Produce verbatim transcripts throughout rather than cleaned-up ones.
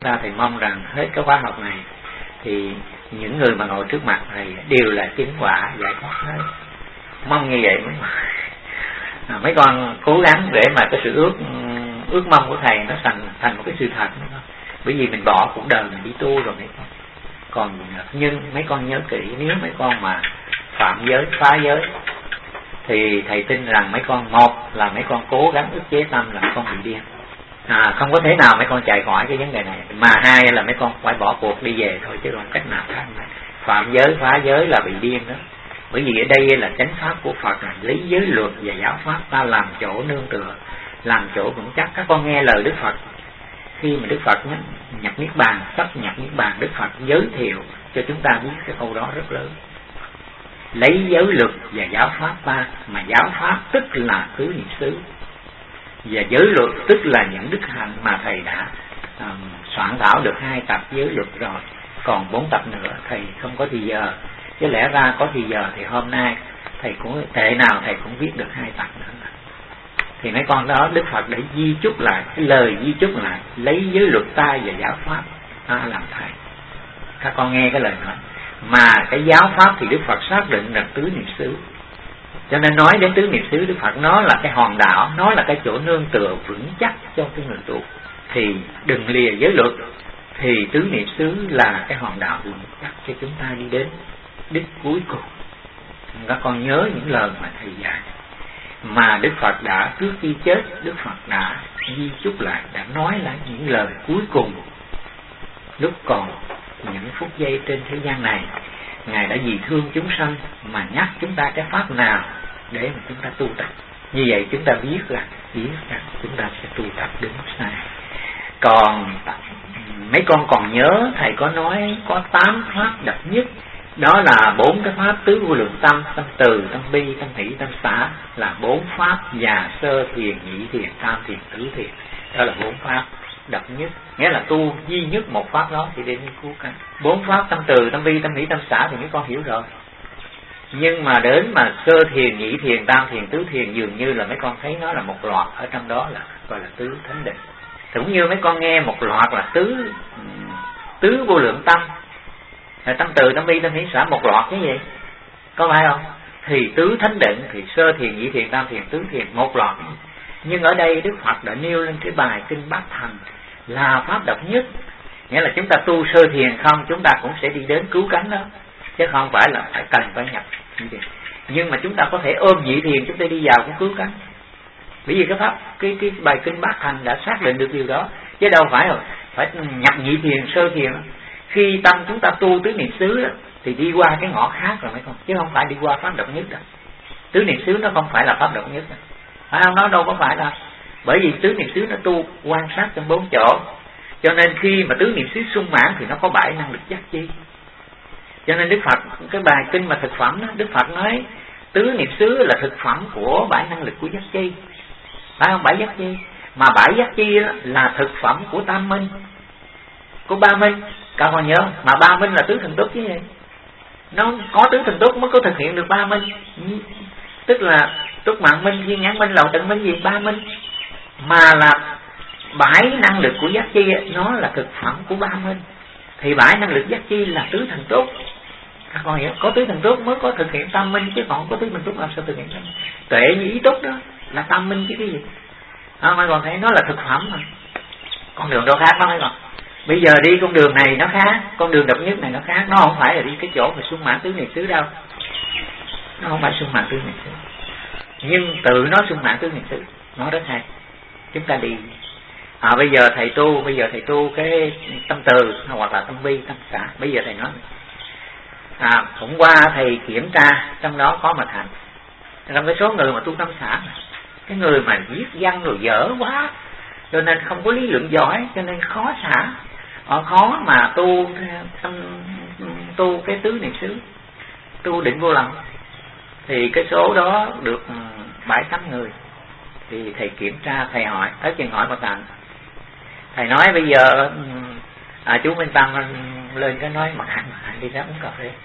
ta thì mong rằng hết cái khóa học này thì những người mà ngồi trước mặt này đều là chứng quả giải thoát hết. Mong như vậy mới à, mấy con cố gắng để mà cái sự ước ước mong của thầy nó thành thành một cái sự thật. Bởi vì mình bỏ cuộc đời mình đi tu rồi mấy con. Còn nhưng mấy con nhớ kỹ, nếu mấy con mà phạm giới, phá giới thì thầy tin rằng mấy con, một là mấy con cố gắng ức chế tâm là mấy con bị điên. À, không có thể nào mấy con chạy khỏi cái vấn đề này. Mà hai là mấy con phải bỏ cuộc đi về thôi chứ còn cách nào khác. Phạm giới, phá giới là bị điên đó. Bởi vì ở đây là chánh pháp của Phật, là lấy giới luật và giáo pháp ta làm chỗ nương tựa, làm chỗ vững chắc. Các con nghe lời Đức Phật, khi mà Đức Phật nhập niết bàn, sắp nhập niết bàn, Đức Phật giới thiệu cho chúng ta biết cái câu đó rất lớn. Lấy giới luật và giáo pháp ta, mà giáo pháp tức là tứ niệm xứ, và giới luật tức là những đức hạnh mà thầy đã um, soạn thảo được hai tập giới luật rồi, còn bốn tập nữa thầy không có thì giờ, chứ lẽ ra có thì giờ thì hôm nay thầy cũng tệ nào thầy cũng viết được hai tập nữa. Thì mấy con đó Đức Phật để di chúc lại, cái lời di chúc lại, lấy giới luật ta và giáo pháp ta làm thầy. Các con nghe cái lời nói. Mà cái giáo pháp thì Đức Phật xác định là tứ niệm xứ. Cho nên nói đến tứ niệm xứ, Đức Phật nó là cái hòn đảo, nó là cái chỗ nương tựa vững chắc cho cái người tu. Thì đừng lìa giới luật, thì tứ niệm xứ là cái hòn đảo vững chắc cho chúng ta đi đến đích cuối cùng. Các con nhớ những lời mà thầy dạy. Mà Đức Phật đã, trước khi chết, Đức Phật đã di chúc lại, đã nói lại những lời cuối cùng lúc còn những phút giây trên thế gian này. Ngài đã vì thương chúng sanh mà nhắc chúng ta cái pháp nào để mà chúng ta tu tập. Như vậy chúng ta biết là biết rằng chúng ta sẽ tu tập đúng sai. Còn mấy con còn nhớ thầy có nói có tám pháp độc nhất. Đó là bốn cái pháp tứ vô lượng tâm, tâm từ, tâm bi, tâm hỷ, tâm xả, là bốn pháp già sơ thiền, nhị thiền, tam thiền, tứ thiền. Đó là bốn pháp độc nhất, nghĩa là tu duy nhất một pháp đó thì đến cứu cánh. Bốn pháp tâm từ, tâm bi, tâm hỷ, tâm xả thì mấy con hiểu rồi. Nhưng mà đến mà sơ thiền, nhị thiền, tam thiền, tứ thiền dường như là mấy con thấy nó là một loạt ở trong đó là gọi là tứ thánh định. Cũng như mấy con nghe một loạt là tứ tứ vô lượng tâm, là tâm từ, tâm bi, tâm hỷ, xả một loạt cái gì, có phải không? Thì tứ thánh định thì sơ thiền, nhị thiền, tam thiền, tứ thiền một loạt. Nhưng ở đây Đức Phật đã nêu lên cái bài kinh Bát Thành là pháp độc nhất, nghĩa là chúng ta tu sơ thiền không chúng ta cũng sẽ đi đến cứu cánh đó, chứ không phải là phải cần phải nhập. Nhưng mà chúng ta có thể ôm nhị thiền chúng ta đi vào cũng cứu cánh, bởi vì cái pháp cái cái bài kinh Bát Thành đã xác định được điều đó, chứ đâu phải rồi phải nhập nhị thiền, sơ thiền. Khi tâm chúng ta tu tứ niệm xứ đó, thì đi qua cái ngõ khác rồi mấy con, chứ không phải đi qua pháp độc nhất đâu. Tứ niệm xứ nó không phải là pháp độc nhất đâu. Phải không? Nó đâu có phải là, bởi vì tứ niệm xứ nó tu quan sát trong bốn chỗ, cho nên khi mà tứ niệm xứ sung mãn thì nó có bảy năng lực giác chi. Cho nên Đức Phật cái bài kinh mà thực phẩm đó, Đức Phật nói tứ niệm xứ là thực phẩm của bảy năng lực của giác chi, phải không? Bảy giác chi, mà bảy giác chi là thực phẩm của tam minh, của ba minh. Các con nhớ, mà ba minh là tứ thần túc chứ gì? Nó có tứ thần túc mới có thực hiện được ba minh, tức là túc mạng minh, duyên nhãn minh, lậu tận minh gì, ba minh. Mà là bảy năng lực của giác chi, nó là thực phẩm của ba minh. Thì bảy năng lực giác chi là tứ thần túc. Các con hiểu, có tứ thần túc mới có thực hiện tam minh, chứ còn có tứ thần túc làm sao thực hiện tam minh? Tuệ như ý túc đó là tam minh chứ cái gì. À, mấy con thấy nó là thực phẩm mà. Con đường đâu khác đó mấy con. Bây giờ đi con đường này nó khác, con đường độc nhất này nó khác, nó không phải là đi cái chỗ mà sung mãn tứ niệm xứ đâu. Nó không phải sung mãn tứ niệm xứ, nhưng tự nó sung mãn tứ niệm xứ, nó rất hay. Chúng ta đi. À, bây giờ thầy tu, bây giờ thầy tu cái tâm từ hoặc là tâm bi, tâm xả. Bây giờ thầy nói, à, hôm qua thầy kiểm tra trong đó có mà thành. Trong cái số người mà tu tâm xả, cái người mà viết văn rồi dở quá, cho nên không có lý luận giỏi, cho nên khó xả. Họ khó mà tu tâm, tu cái tứ niệm xứ, tu định vô lậu. Thì cái số đó được bảy tám người. Thì thầy kiểm tra, thầy hỏi, tới chừng hỏi một thành. Thầy nói bây giờ à, chú Minh Tâm lên cái nói mặt hạnh, mặt hạnh đi ra uống cà phê.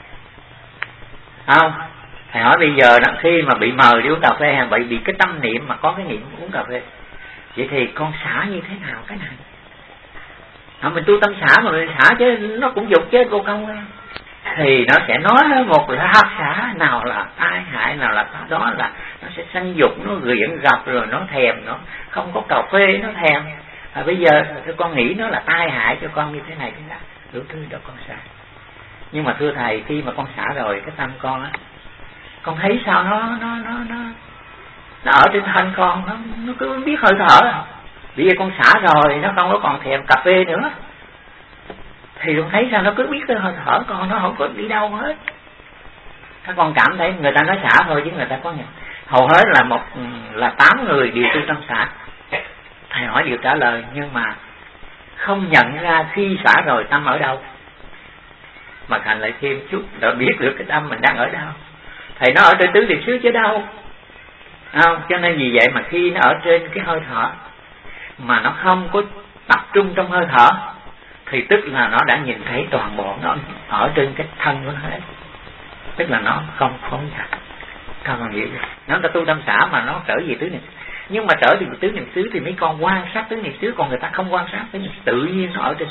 Không, thầy hỏi bây giờ đó, khi mà bị mời đi uống cà phê, bị bị cái tâm niệm mà có cái niệm uống cà phê, vậy thì con xả như thế nào cái này? à, mình tu tâm xả mà mình xả chứ nó cũng dục chứ cô không. Thì nó sẽ nói một là xả, nào là tai hại, nào là đó là nó sẽ sanh dục, nó nghiện gặp rồi nó thèm, nó không có cà phê nó thèm. À, bây giờ thưa con nghĩ nó là tai hại cho con như thế này thế nào, đủ thứ đó con xả. Nhưng mà thưa thầy, khi mà con xả rồi cái tâm con á, con thấy sao nó nó nó nó nó ở trên thân con, nó nó cứ biết hơi thở. Bây giờ con xả rồi nó không có còn thèm cà phê nữa, thì con thấy sao nó cứ biết cái hơi thở con, nó không có đi đâu hết. Các con cảm thấy người ta nói xả thôi chứ người ta có nhận. Hầu hết là một là tám người đều tu tâm xả, thầy hỏi đều trả lời, nhưng mà không nhận ra khi xả rồi tâm ở đâu. Mà hành lại thêm chút để biết được cái tâm mình đang ở đâu. Thầy nó ở trên tứ niệm xứ chứ đâu. Không, cho nên vì vậy mà khi nó ở trên cái hơi thở mà nó không có tập trung trong hơi thở, thì tức là nó đã nhìn thấy toàn bộ nó ở trên cái thân của nó hết. Tức là nó không phóng dật. Các con hiểu chưa? Nó đã tu tâm xả mà nó trở về tứ niệm. Nhưng mà trở về tứ niệm xứ thì mấy con quan sát tứ niệm xứ, còn người ta không quan sát tứ niệm, tự nhiên nó ở trên đó.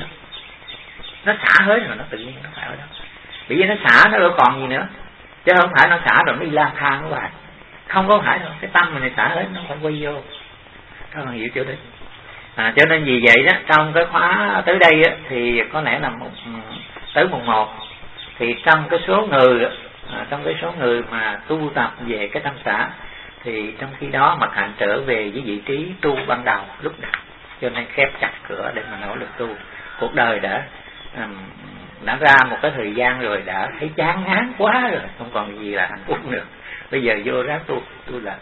Nó xả hết rồi nó tự nhiên nó phải ở đó. Bởi vì nó xả nó đâu còn gì nữa, chứ không phải nó xả rồi nó đi lang thang các bạn. Không có phải đâu, cái tâm mình này xả hết nó phải quay vô. Các bạn hiểu chưa đấy? À, cho nên vì vậy đó, trong cái khóa tới đây á, thì có lẽ là một tới mùng một thì trong cái số người à, trong cái số người mà tu tập về cái tâm xả, thì trong khi đó Mật Hạnh trở về với vị trí tu ban đầu lúc đầu, cho nên khép chặt cửa để mà nỗ lực tu. Cuộc đời đã um, đã ra một cái thời gian rồi, đã thấy chán ngán quá rồi, không còn gì là hạnh phúc nữa, bây giờ vô ráng tu tu lại.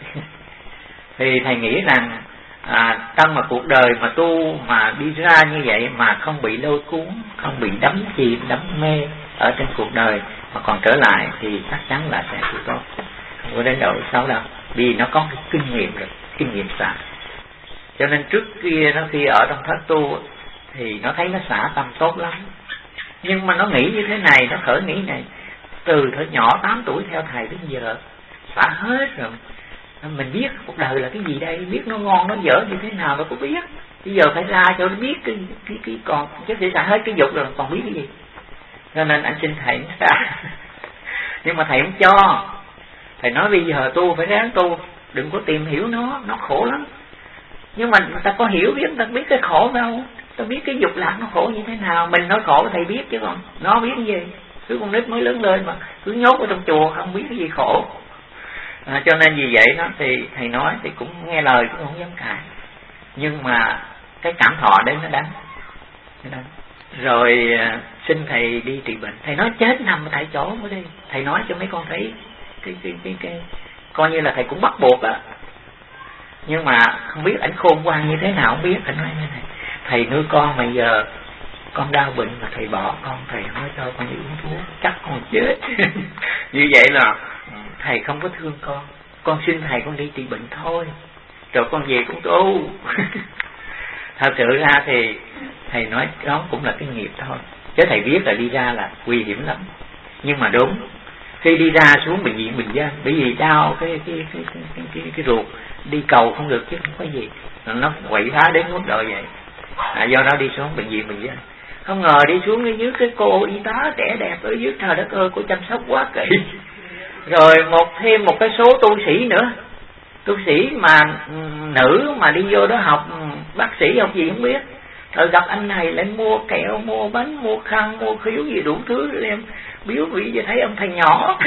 Thì thầy nghĩ rằng à, trong một cuộc đời mà tu mà đi ra như vậy mà không bị lôi cuốn, không bị đắm chìm đắm mê ở trên cuộc đời, mà còn trở lại thì chắc chắn là sẽ tu tốt, không có đến độ xấu đâu, vì nó có cái kinh nghiệm rồi, kinh nghiệm xả. Cho nên trước kia nó khi ở trong thất tu thì nó thấy nó xả tâm tốt lắm, nhưng mà nó nghĩ như thế này, nó khởi nghĩ này từ thời nhỏ tám tuổi theo thầy đến giờ xả hết rồi. Mình biết cuộc đời là cái gì đây, biết nó ngon nó dở như thế nào đâu có biết. Bây giờ phải ra cho nó biết cái cái cái còn chứ để xả hết cái dục rồi còn biết cái gì. Cho nên anh xin thầy nó xả. Nhưng mà thầy không cho. Thầy nói bây giờ tu phải ráng tu, đừng có tìm hiểu nó, nó khổ lắm. Nhưng mà người ta có hiểu biết, người ta biết cái khổ đâu, ta biết cái dục lạc nó khổ như thế nào. Mình nói khổ thầy biết chứ còn nó biết cái gì. Cứ con nít mới lớn lên mà cứ nhốt ở trong chùa không biết cái gì khổ. À, cho nên vì vậy đó thì thầy nói thì cũng nghe lời cũng không dám cãi, nhưng mà cái cảm thọ đấy nó đáng, nó đáng. Rồi à, xin thầy đi trị bệnh, thầy nói chết nằm tại chỗ mới đi. Thầy nói cho mấy con thấy cái cái cái, cái coi như là thầy cũng bắt buộc á, nhưng mà không biết ảnh khôn ngoan như thế nào không biết. Thầy nói như này, thầy nuôi con mà giờ con đau bệnh mà thầy bỏ con, thầy nói cho con đi uống thuốc chắc con chết. Như vậy là thầy không có thương con, con xin thầy con đi trị bệnh thôi, rồi con về cũng tu. Thật sự ra thì thầy nói đó cũng là cái nghiệp thôi, chứ thầy biết là đi ra là nguy hiểm lắm. Nhưng mà đúng, khi đi ra xuống bệnh viện Bình Dân, bởi vì đau cái cái cái cái, cái, cái, cái ruột, đi cầu không được chứ không có gì, nó quậy phá đến mức độ vậy. À, do đó đi xuống bệnh viện Bình Dân, không ngờ đi xuống ở dưới cái cô y tá trẻ đẹp ở dưới, trời đất ơi, cô chăm sóc quá kỹ. Rồi một thêm một cái số tu sĩ nữa, tu sĩ mà nữ mà đi vô đó học bác sĩ học gì không biết, rồi gặp anh này lại mua kẹo, mua bánh, mua khăn, mua khiếu gì đủ thứ rồi em biếu vị vậy, thấy ông thầy nhỏ.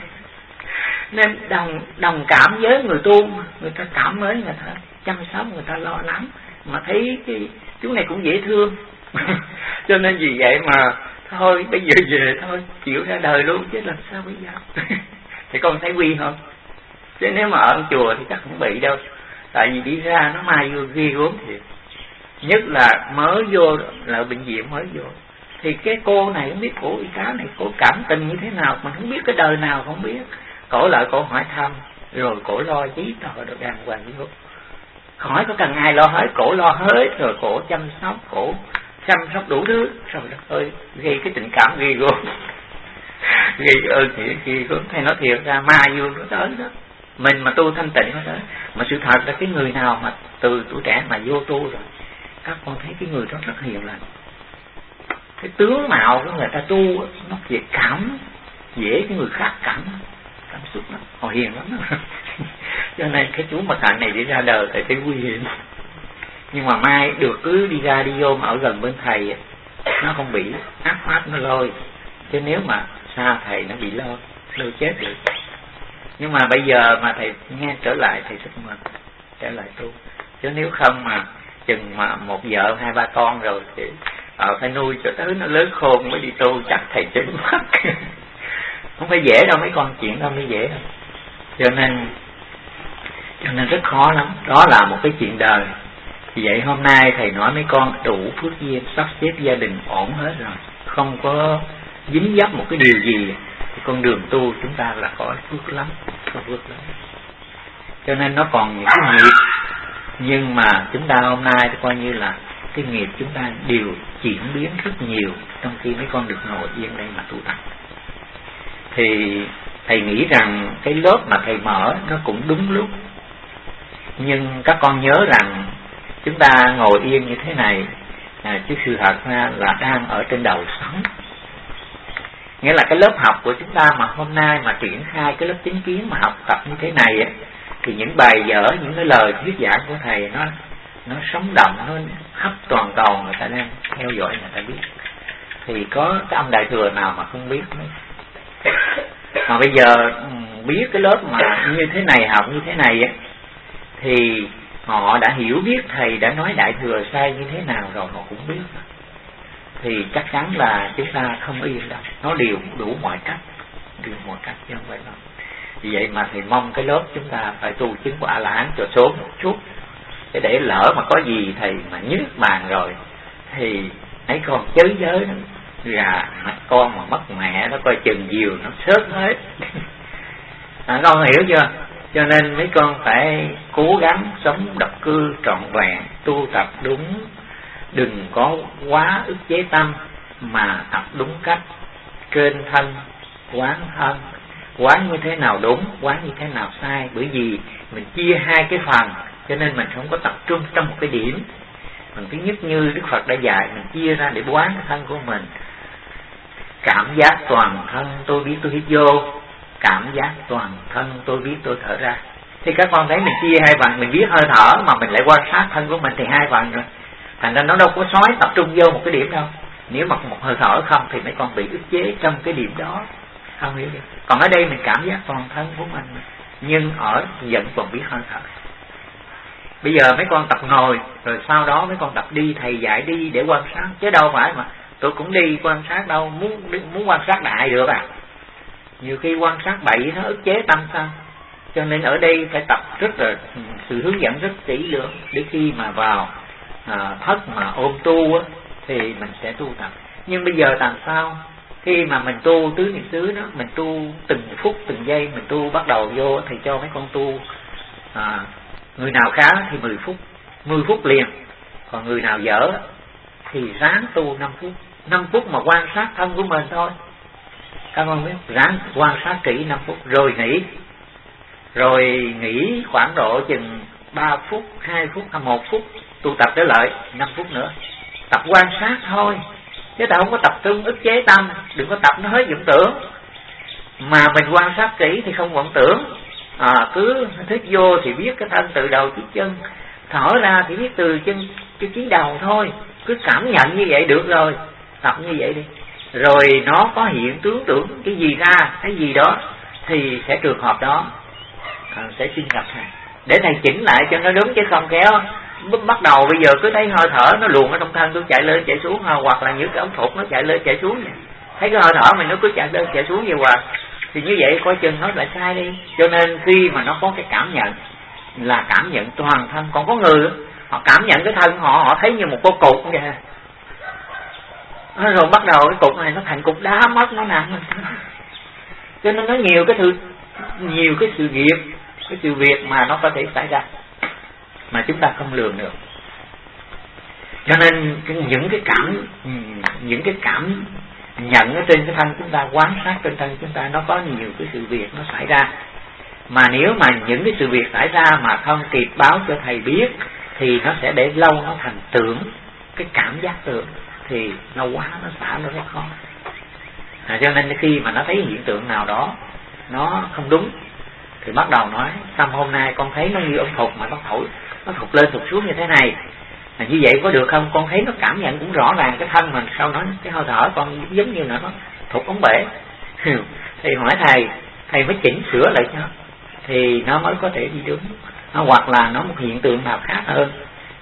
Nên đồng đồng cảm với người tu, người ta cảm mới, người ta chăm sóc, người ta lo lắng, mà thấy cái chú này cũng dễ thương. Cho nên vì vậy mà thôi bây giờ về thôi, chịu ra đời luôn chứ làm sao bây giờ. Thì con thấy quy không? Chứ nếu mà ở chùa thì chắc không bị đâu, tại vì đi ra nó mai vô ghi gốm thiệt. Nhất là mới vô là bệnh viện mới vô, thì cái cô này không biết cổ y tá này cổ cảm tình như thế nào, mình không biết cái đời nào không biết. Cổ lại cổ hỏi thăm, rồi cổ lo giấy tờ được đàng hoàng như thế. Hỏi có cần ai lo hết, cổ lo hết, rồi cổ chăm sóc, cổ chăm sóc đủ thứ. Trời đất ơi, gây cái tình cảm ghi gốm. Gây ơn thiệt ghi gốm. Thầy nói thiệt ra ma vô nó tới đó. Mình mà tu thanh tịnh nó tới. Mà sự thật là cái người nào mà từ tuổi trẻ mà vô tu rồi, các con thấy cái người đó rất hiền lành, cái tướng mạo của người ta tu nó dễ cảm, dễ cho người khác cảm cảm xúc lắm, họ hiền lắm đó. Cho nên cái chú Mật Hạnh này đi ra đời thầy thấy nguy hiểm, nhưng mà mai được cứ đi ra đi vô mà ở gần bên thầy nó không bị áp pháp nó lôi, chứ nếu mà xa thầy nó bị lôi lôi chết được. Nhưng mà bây giờ mà thầy nghe trở lại thầy rất mừng trở lại tu, chứ nếu không mà chừng mà một vợ hai ba con rồi thì ờ, phải nuôi cho tới nó lớn khôn mới đi tu, chắc thầy chết mất. Không phải dễ đâu, mấy con chuyện đâu mới dễ đâu. Cho nên cho nên rất khó lắm. Đó là một cái chuyện đời. Vì vậy hôm nay thầy nói mấy con đủ phước duyên, sắp xếp gia đình ổn hết rồi, không có dính dấp một cái điều gì. Thì con đường tu chúng ta là có phước lắm, có phước lắm. Cho nên nó còn những cái nghiệp, nhưng mà chúng ta hôm nay coi như là cái nghiệp chúng ta đều chuyển biến rất nhiều trong khi mấy con được ngồi yên đây mà tu tập. Thì thầy nghĩ rằng cái lớp mà thầy mở nó cũng đúng lúc, nhưng các con nhớ rằng chúng ta ngồi yên như thế này à, chứ sự thật ra là đang ở trên đầu sóng. Nghĩa là cái lớp học của chúng ta mà hôm nay mà triển khai cái lớp chính kiến mà học tập như thế này á, thì những bài vở, những cái lời thuyết giảng của thầy nó nó sống động, nó khắp toàn cầu người ta đang theo dõi, người ta biết. Thì có cái ông đại thừa nào mà không biết nữa. Mà bây giờ biết cái lớp mà như thế này, học như thế này á, thì họ đã hiểu biết thầy đã nói đại thừa sai như thế nào rồi, họ cũng biết. Thì chắc chắn là chúng ta không yên đâu, nó đều đủ mọi cách, đều mọi cách chứ không phải đâu. Vì vậy mà thầy mong cái lớp chúng ta phải tu chứng quả A-la-hán cho sớm một chút, để để lỡ mà có gì thầy mà nhức bàn rồi thì ấy con chới giới gà mặt con mà mất mẹ nó coi chừng diều nó sớt hết. À, con hiểu chưa? Cho nên mấy con phải cố gắng sống độc cư trọn vẹn, tu tập đúng, đừng có quá ức chế tâm, mà tập đúng cách, trên thân quán thân, quán như thế nào đúng, quán như thế nào sai. Bởi vì mình chia hai cái phần, cho nên mình không có tập trung trong một cái điểm. Phần thứ nhất như Đức Phật đã dạy, mình chia ra để quán cái thân của mình. Cảm giác toàn thân tôi biết tôi hít vô, cảm giác toàn thân tôi biết tôi thở ra. Thì các con thấy mình chia hai phần, mình biết hơi thở mà mình lại quan sát thân của mình thì hai phần rồi. Thành ra nó đâu có xói tập trung vô một cái điểm đâu. Nếu mà một hơi thở không thì mấy con bị ức chế trong cái điểm đó, không hiểu được. Còn ở đây mình cảm giác toàn thân của mình, nhưng ở vẫn còn biết hơi thở. Bây giờ mấy con tập ngồi, rồi sau đó mấy con tập đi, thầy dạy đi để quan sát, chứ đâu phải mà tôi cũng đi quan sát đâu, muốn muốn quan sát đại được à. Nhiều khi quan sát bậy nó ức chế tâm sao. Cho nên ở đây phải tập rất là sự hướng dẫn rất kỹ lưỡng, để khi mà vào à, thất mà ôm tu á, thì mình sẽ tu tập. Nhưng bây giờ làm sao? Khi mà mình tu tứ niệm xứ đó, mình tu từng phút từng giây, mình tu bắt đầu vô thì cho mấy con tu à, người nào khá thì mười phút, mười phút liền. Còn người nào dở thì ráng tu năm phút, năm phút mà quan sát thân của mình thôi. Các con biết, ráng quan sát kỹ năm phút rồi nghỉ. Rồi nghỉ khoảng độ chừng ba phút, hai phút hay một phút, tu tập trở lại năm phút nữa. Tập quan sát thôi, chứ ta không có tập trung ức chế tâm. Đừng có tập nó hết vọng tưởng, mà mình quan sát kỹ thì không vọng tưởng. À, cứ thích vô thì biết cái thân từ đầu chí chân, thở ra thì biết từ chân cái chí đầu thôi. Cứ cảm nhận như vậy được rồi, tập như vậy đi. Rồi nó có hiện tướng tưởng cái gì ra, cái gì đó thì sẽ trường hợp đó à, sẽ xin gặp thầy để thầy chỉnh lại cho nó đúng, chứ không kéo bắt đầu bây giờ cứ thấy hơi thở nó luồn ở trong thân, tôi chạy lên chạy xuống, hoặc là những cái ống thụt nó chạy lên chạy xuống vậy. Thấy cái hơi thở mình nó cứ chạy lên chạy xuống vậy hoài thì như vậy coi chừng nó lại sai đi. Cho nên khi mà nó có cái cảm nhận là cảm nhận toàn thân. Còn có người họ cảm nhận cái thân họ, họ thấy như một cái cục vậy, rồi bắt đầu cái cục này nó thành cục đá mất, nó nặng. Cho nên nó nhiều cái thứ, nhiều cái sự việc, cái sự việc mà nó có thể xảy ra mà chúng ta không lường được. Cho nên những cái cảm những cái cảm nhận ở trên cái thân chúng ta, quan sát trên thân chúng ta, nó có nhiều cái sự việc nó xảy ra. Mà nếu mà những cái sự việc xảy ra mà không kịp báo cho thầy biết thì nó sẽ để lâu nó thành tưởng, cái cảm giác tưởng. thì lâu quá nó xả nó rất khó. À, cho nên khi mà nó thấy hiện tượng nào đó nó không đúng thì bắt đầu nói xong hôm nay con thấy nó như ông thụt mà nó thổi, nó thụt lên thụt xuống như thế này, à, như vậy có được không? Con thấy nó cảm nhận cũng rõ ràng cái thân mình, sau đó cái hơi thở con giống như là nó thụt ống bể. Thì hỏi thầy, thầy mới chỉnh sửa lại cho thì nó mới có thể đi đúng, nó, hoặc là nó một hiện tượng nào khác hơn.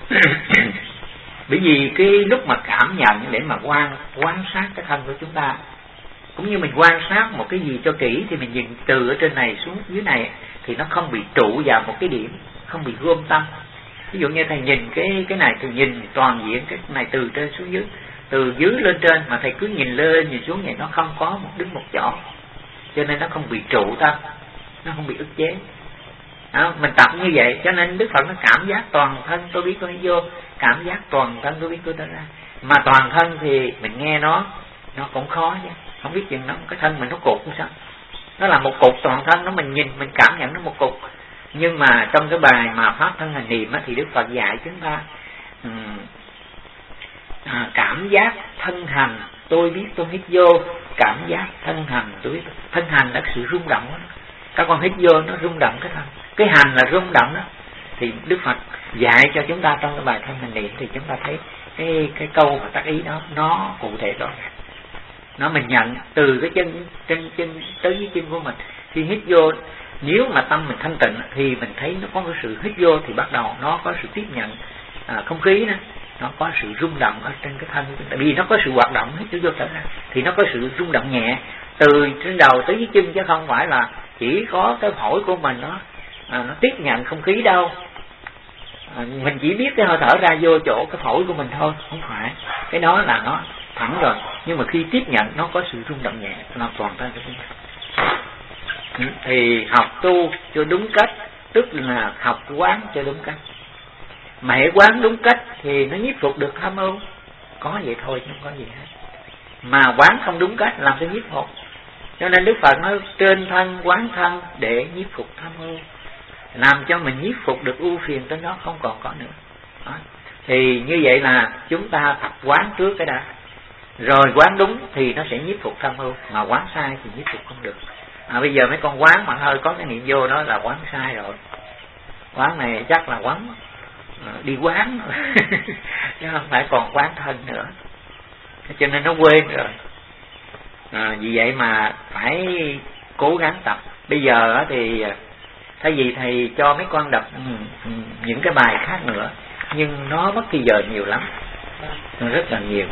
Bởi vì cái lúc mà cảm nhận để mà quan quan sát cái thân của chúng ta, cũng như mình quan sát một cái gì cho kỹ thì mình nhìn từ ở trên này xuống dưới này thì nó không bị trụ vào một cái điểm, không bị gom tâm. Ví dụ như thầy nhìn cái cái này thì nhìn toàn diện cái này từ trên xuống dưới, từ dưới lên trên, mà thầy cứ nhìn lên nhìn xuống vậy nó không có một đứng một chỗ, cho nên nó không bị trụ tâm, nó không bị ức chế. Đó, mình tập như vậy cho nên Đức Phật nó cảm giác toàn thân tôi biết tôi vô, cảm giác toàn thân tôi biết tôi ra. Mà toàn thân thì mình nghe nó nó cũng khó chứ, không biết chừng nó cái thân mình nó cục như sao, nó là một cục toàn thân, nó mình nhìn mình cảm nhận nó một cục. Nhưng mà trong cái bài mà pháp thân hành niệm á, thì Đức Phật dạy chúng ta um, à, cảm giác thân hành tôi biết tôi hít vô, cảm giác thân hành tôi biết. Thân hành là sự rung động đó. Các con hít vô nó rung động cái thân, cái hành là rung động đó. Thì Đức Phật dạy cho chúng ta trong cái bài thân hành niệm thì chúng ta thấy cái cái câu và tác ý đó nó cụ thể rõ ràng. Nó mình nhận từ cái chân chân chân tới dưới chân của mình. Khi hít vô, nếu mà tâm mình thanh tịnh thì mình thấy nó có cái sự hít vô thì bắt đầu nó có sự tiếp nhận à, không khí đó, nó có sự rung động ở trên cái thân. Tại vì nó có sự hoạt động hít vô thở ra thì nó có sự rung động nhẹ từ trên đầu tới dưới chân, chứ không phải là chỉ có cái phổi của mình nó à, nó tiếp nhận không khí đâu. À, mình chỉ biết cái hơi thở ra vô chỗ cái phổi của mình thôi, không phải cái đó là nó thẳng rồi. Nhưng mà khi tiếp nhận nó có sự rung động nhẹ, nó toàn thân của chúng ta. Thì học tu cho đúng cách, tức là học quán cho đúng cách. Mà hãy quán đúng cách thì nó nhiếp phục được tham ưu, có vậy thôi chứ không có gì hết. Mà quán không đúng cách làm sao nhiếp phục. Cho nên Đức Phật nói trên thân quán thân để nhiếp phục tham ưu, làm cho mình nhiếp phục được ưu phiền tới đó không còn có nữa. Đó. Thì như vậy là chúng ta tập quán trước cái đã, rồi quán đúng thì nó sẽ nhiếp phục tham ưu, mà quán sai thì nhiếp phục không được. À, bây giờ mấy con quán mà hơi có cái niệm vô đó là quán sai rồi. Quán này chắc là quán uh, đi quán chứ không phải còn quán thân nữa, cho nên nó quên rồi. À, vì vậy mà phải cố gắng tập. Bây giờ thì thay vì thầy cho mấy con đọc những cái bài khác nữa, nhưng nó mất thời giờ nhiều lắm, nó rất là nhiều.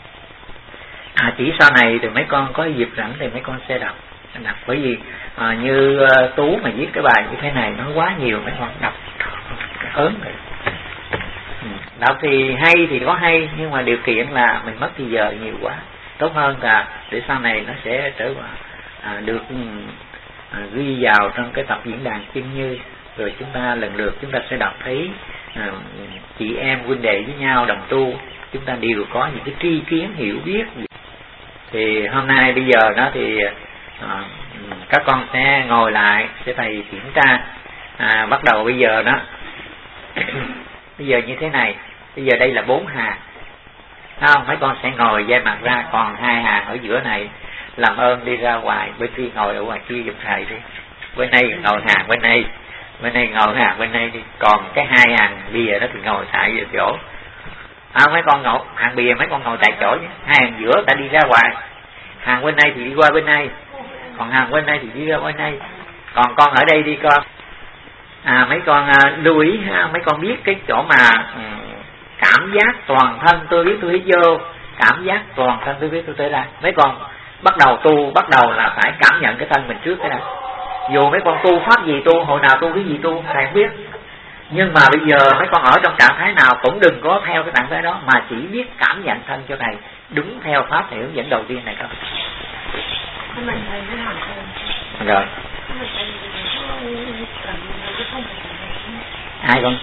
À, chỉ sau này thì mấy con có dịp rảnh thì mấy con sẽ đọc. Đọc bởi vì à, như uh, Tú mà viết cái bài như thế này nó quá nhiều, mấy con đọc ớn rồi. Đọc thì hay thì có hay, nhưng mà điều kiện là mình mất thời giờ nhiều quá. Tốt hơn là để sau này nó sẽ trở vào à, được à, ghi vào trong cái tập diễn đàn Kim Như, rồi chúng ta lần lượt chúng ta sẽ đọc thấy à, chị em huynh đệ với nhau đồng tu, chúng ta đều có những cái tri kiến hiểu biết. Thì hôm nay bây giờ đó thì à, các con sẽ ngồi lại, sẽ thầy kiểm tra. À, bắt đầu bây giờ đó bây giờ như thế này, bây giờ đây là bốn hàng, không? Mấy con sẽ ngồi dây mặt ra, còn hai hàng ở giữa này làm ơn đi ra ngoài, bên kia ngồi ở ngoài kia giùm thầy đi, bên đây ngồi hàng bên đây, bên đây ngồi hàng bên đây đi, còn cái hai hàng bìa đó thì ngồi tại giữa chỗ. À, mấy con ngồi hàng bìa mấy con ngồi tại chỗ nhé, hai hàng giữa ta đi ra ngoài, hàng bên đây thì đi qua bên đây, còn hàng bên đây thì đi ra bên đây, còn con ở đây đi con. À, mấy con à, lưu ý ha, mấy con biết cái chỗ mà um, cảm giác toàn thân tôi biết tôi hít vô, cảm giác toàn thân tôi biết tôi tới đây. Mấy con bắt đầu tu, bắt đầu là phải cảm nhận cái thân mình trước cái này. Dù mấy con tu pháp gì tu, hồi nào tu cái gì tu thầy không biết, nhưng mà bây giờ mấy con ở trong trạng thái nào cũng đừng có theo cái trạng thái đó, mà chỉ biết cảm nhận thân cho thầy đúng theo pháp thầy hướng dẫn đầu tiên này thôi. Rồi ai con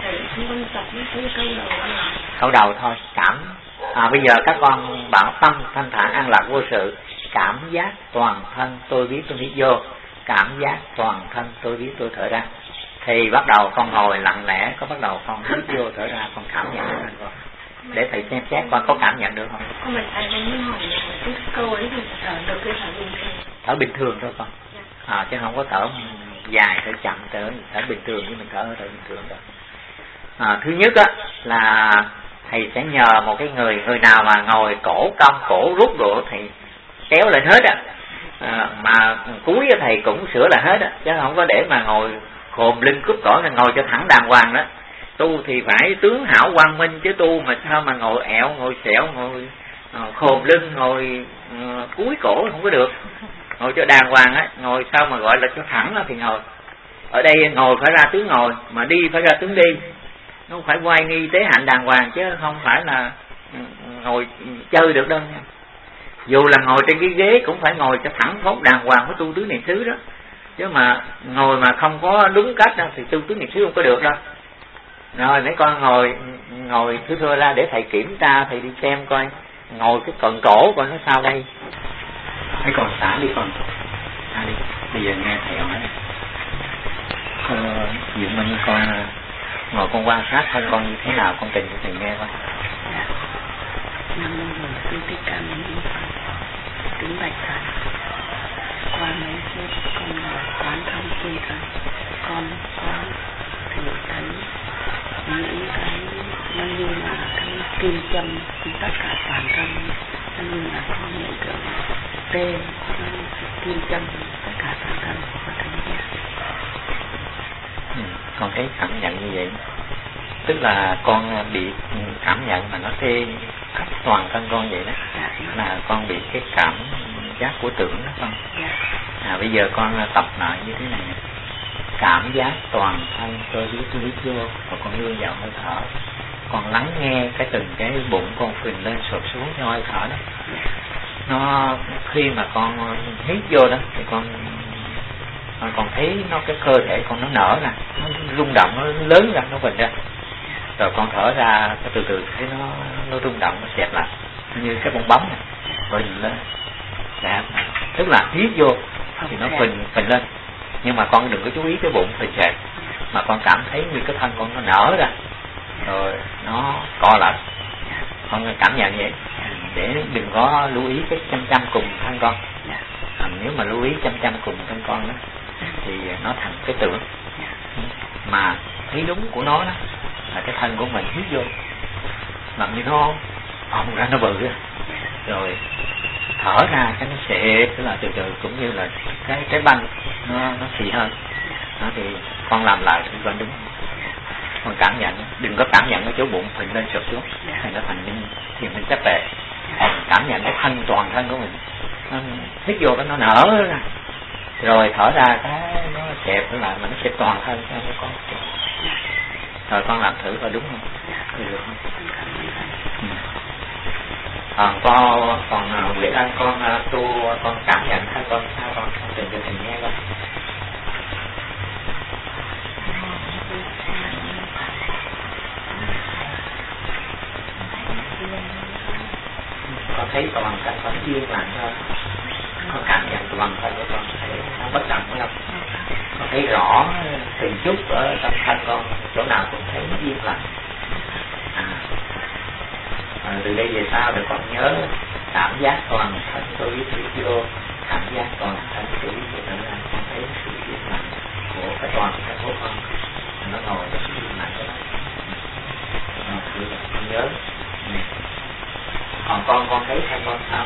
câu đầu thôi, cảm. À, bây giờ các con bảo tâm thanh thản an lạc vô sự, cảm giác toàn thân tôi biết tôi hít vô, cảm giác toàn thân tôi biết tôi thở ra. Thì bắt đầu con ngồi lặng lẽ, có bắt đầu con hít vô thở ra, con cảm nhận thân con. để thầy xem xét coi có cảm nhận được không. Con mình thầy đang muốn hỏi cái câu ấy thì thở được cái thở bình thường. Thở bình thường thôi con. À, chứ không có thở dài, thở chậm, thở thở bình thường như mình thở thở bình thường đâu. À, thứ nhất á là thầy sẽ nhờ một cái người người nào mà ngồi cổ cong cổ rút độ thì kéo lên hết á. À, mà cúi thầy cũng sửa lại hết á, chứ không có để mà ngồi khồm lưng cúp cổ, là ngồi cho thẳng đàng hoàng đó. Tu thì phải tướng hảo quang minh, chứ tu mà sao mà ngồi ẹo, ngồi xẻo, ngồi uh, khồm lưng, ngồi uh, cúi cổ không có được. Ngồi cho đàng hoàng á, ngồi sao mà gọi là cho thẳng đó thì ngồi. Ở đây ngồi phải ra tướng ngồi, mà đi phải ra tướng đi. Nó phải quay nghi tế hạnh đàng hoàng, chứ không phải là ngồi chơi được đâu nha. Dù là ngồi trên cái ghế cũng phải ngồi cho thẳng thốt đàng hoàng của tu tứ niệm xứ đó. Chứ mà ngồi mà không có đúng cách đó, thì tu tứ niệm xứ không có được đâu. Rồi mấy con ngồi ngồi thưa thưa ra để thầy kiểm tra, thầy đi xem coi ngồi cái cận cổ coi nó sao đây. Mấy con xả đi con, xả đi. Bây giờ nghe thầy hỏi. Ờ, Diệu Minh con ngồi con quan sát thân con như thế nào, con trình cho thầy nghe coi. Nam mô Bổn Sư Thích Ca Mâu Ni Phật. Kính bạch thầy, qua mấy phút con ngồi quán thông thiên thần, con có thể thấy những cái nó như là cái kim châm tất cả toàn thân, nó như là có những cái tên kim châm tất cả toàn thân có thấy không? Ừ, con thấy cảm nhận như vậy, tức là con bị cảm nhận mà nó tê khắp toàn thân con vậy đó. Dạ. Là con bị cái cảm giác của tưởng đó con. Dạ. À, bây giờ con tập lại như thế này, cảm giác toàn thân tôi biết tôi biết vô, và con đưa vào hơi thở, con lắng nghe cái từng cái bụng con phình lên sụp xuống theo hơi thở đó. Dạ. Nó khi mà con hít vô đó thì con còn thấy nó cái cơ thể con nó nở nè, nó rung động, nó lớn ra, nó phình ra, rồi con thở ra từ từ thấy nó nó rung động, nó xẹp lại, nó như cái bong bóng này, rồi nhìn lên, đẹp, tức là hít vô thì nó phình phình lên, nhưng mà con đừng có chú ý cái bụng phình xẹp, mà con cảm thấy như cái thân con nó nở ra, rồi nó co lại, con cảm nhận vậy, để đừng có lưu ý cái chăm chăm cùng thân con. À, nếu mà lưu ý chăm chăm cùng thân con đó thì nó thành cái tưởng, mà thấy đúng của nó đó là cái thân của mình hít vô làm như nó phồng ra, nó bự ra, rồi thở ra cái nó xệ, tức là từ từ cũng như là cái cái banh nó nó xì hơn đó, thì con làm lại thì con đúng, con cảm nhận, đừng có cảm nhận cái chỗ bụng phình lên sụp xuống thì nó thành những thiền minh chấp bệ, cảm nhận cái thân toàn thân của mình nó hít vô cái nó nở ra, rồi thở ra cái nó xẹp lại mà nó xẹp toàn thân cho nó con. Rồi con làm thử coi đúng không? Được không? Ừ. Còn con còn Nguyễn Anh con tu con cảm nhận thân con sao con trình cho thầy nghe coi. Con thấy toàn thân con yên lặng thôi, con cảm nhận toàn thân của con thấy nó bất động phải không? Con thấy rõ từng chút ở trong thân con, chỗ nào cũng thấy nó yên lặng. À, à, từ đây về sau thì con nhớ cảm giác toàn thân tôi biết biết vô, cảm giác toàn thân tôi biết vô, là con thấy sự yên lặng của cái toàn thân của con, nó ngồi cái sự yên lặng đó. À, con nhớ. Còn con con thấy thân con sao?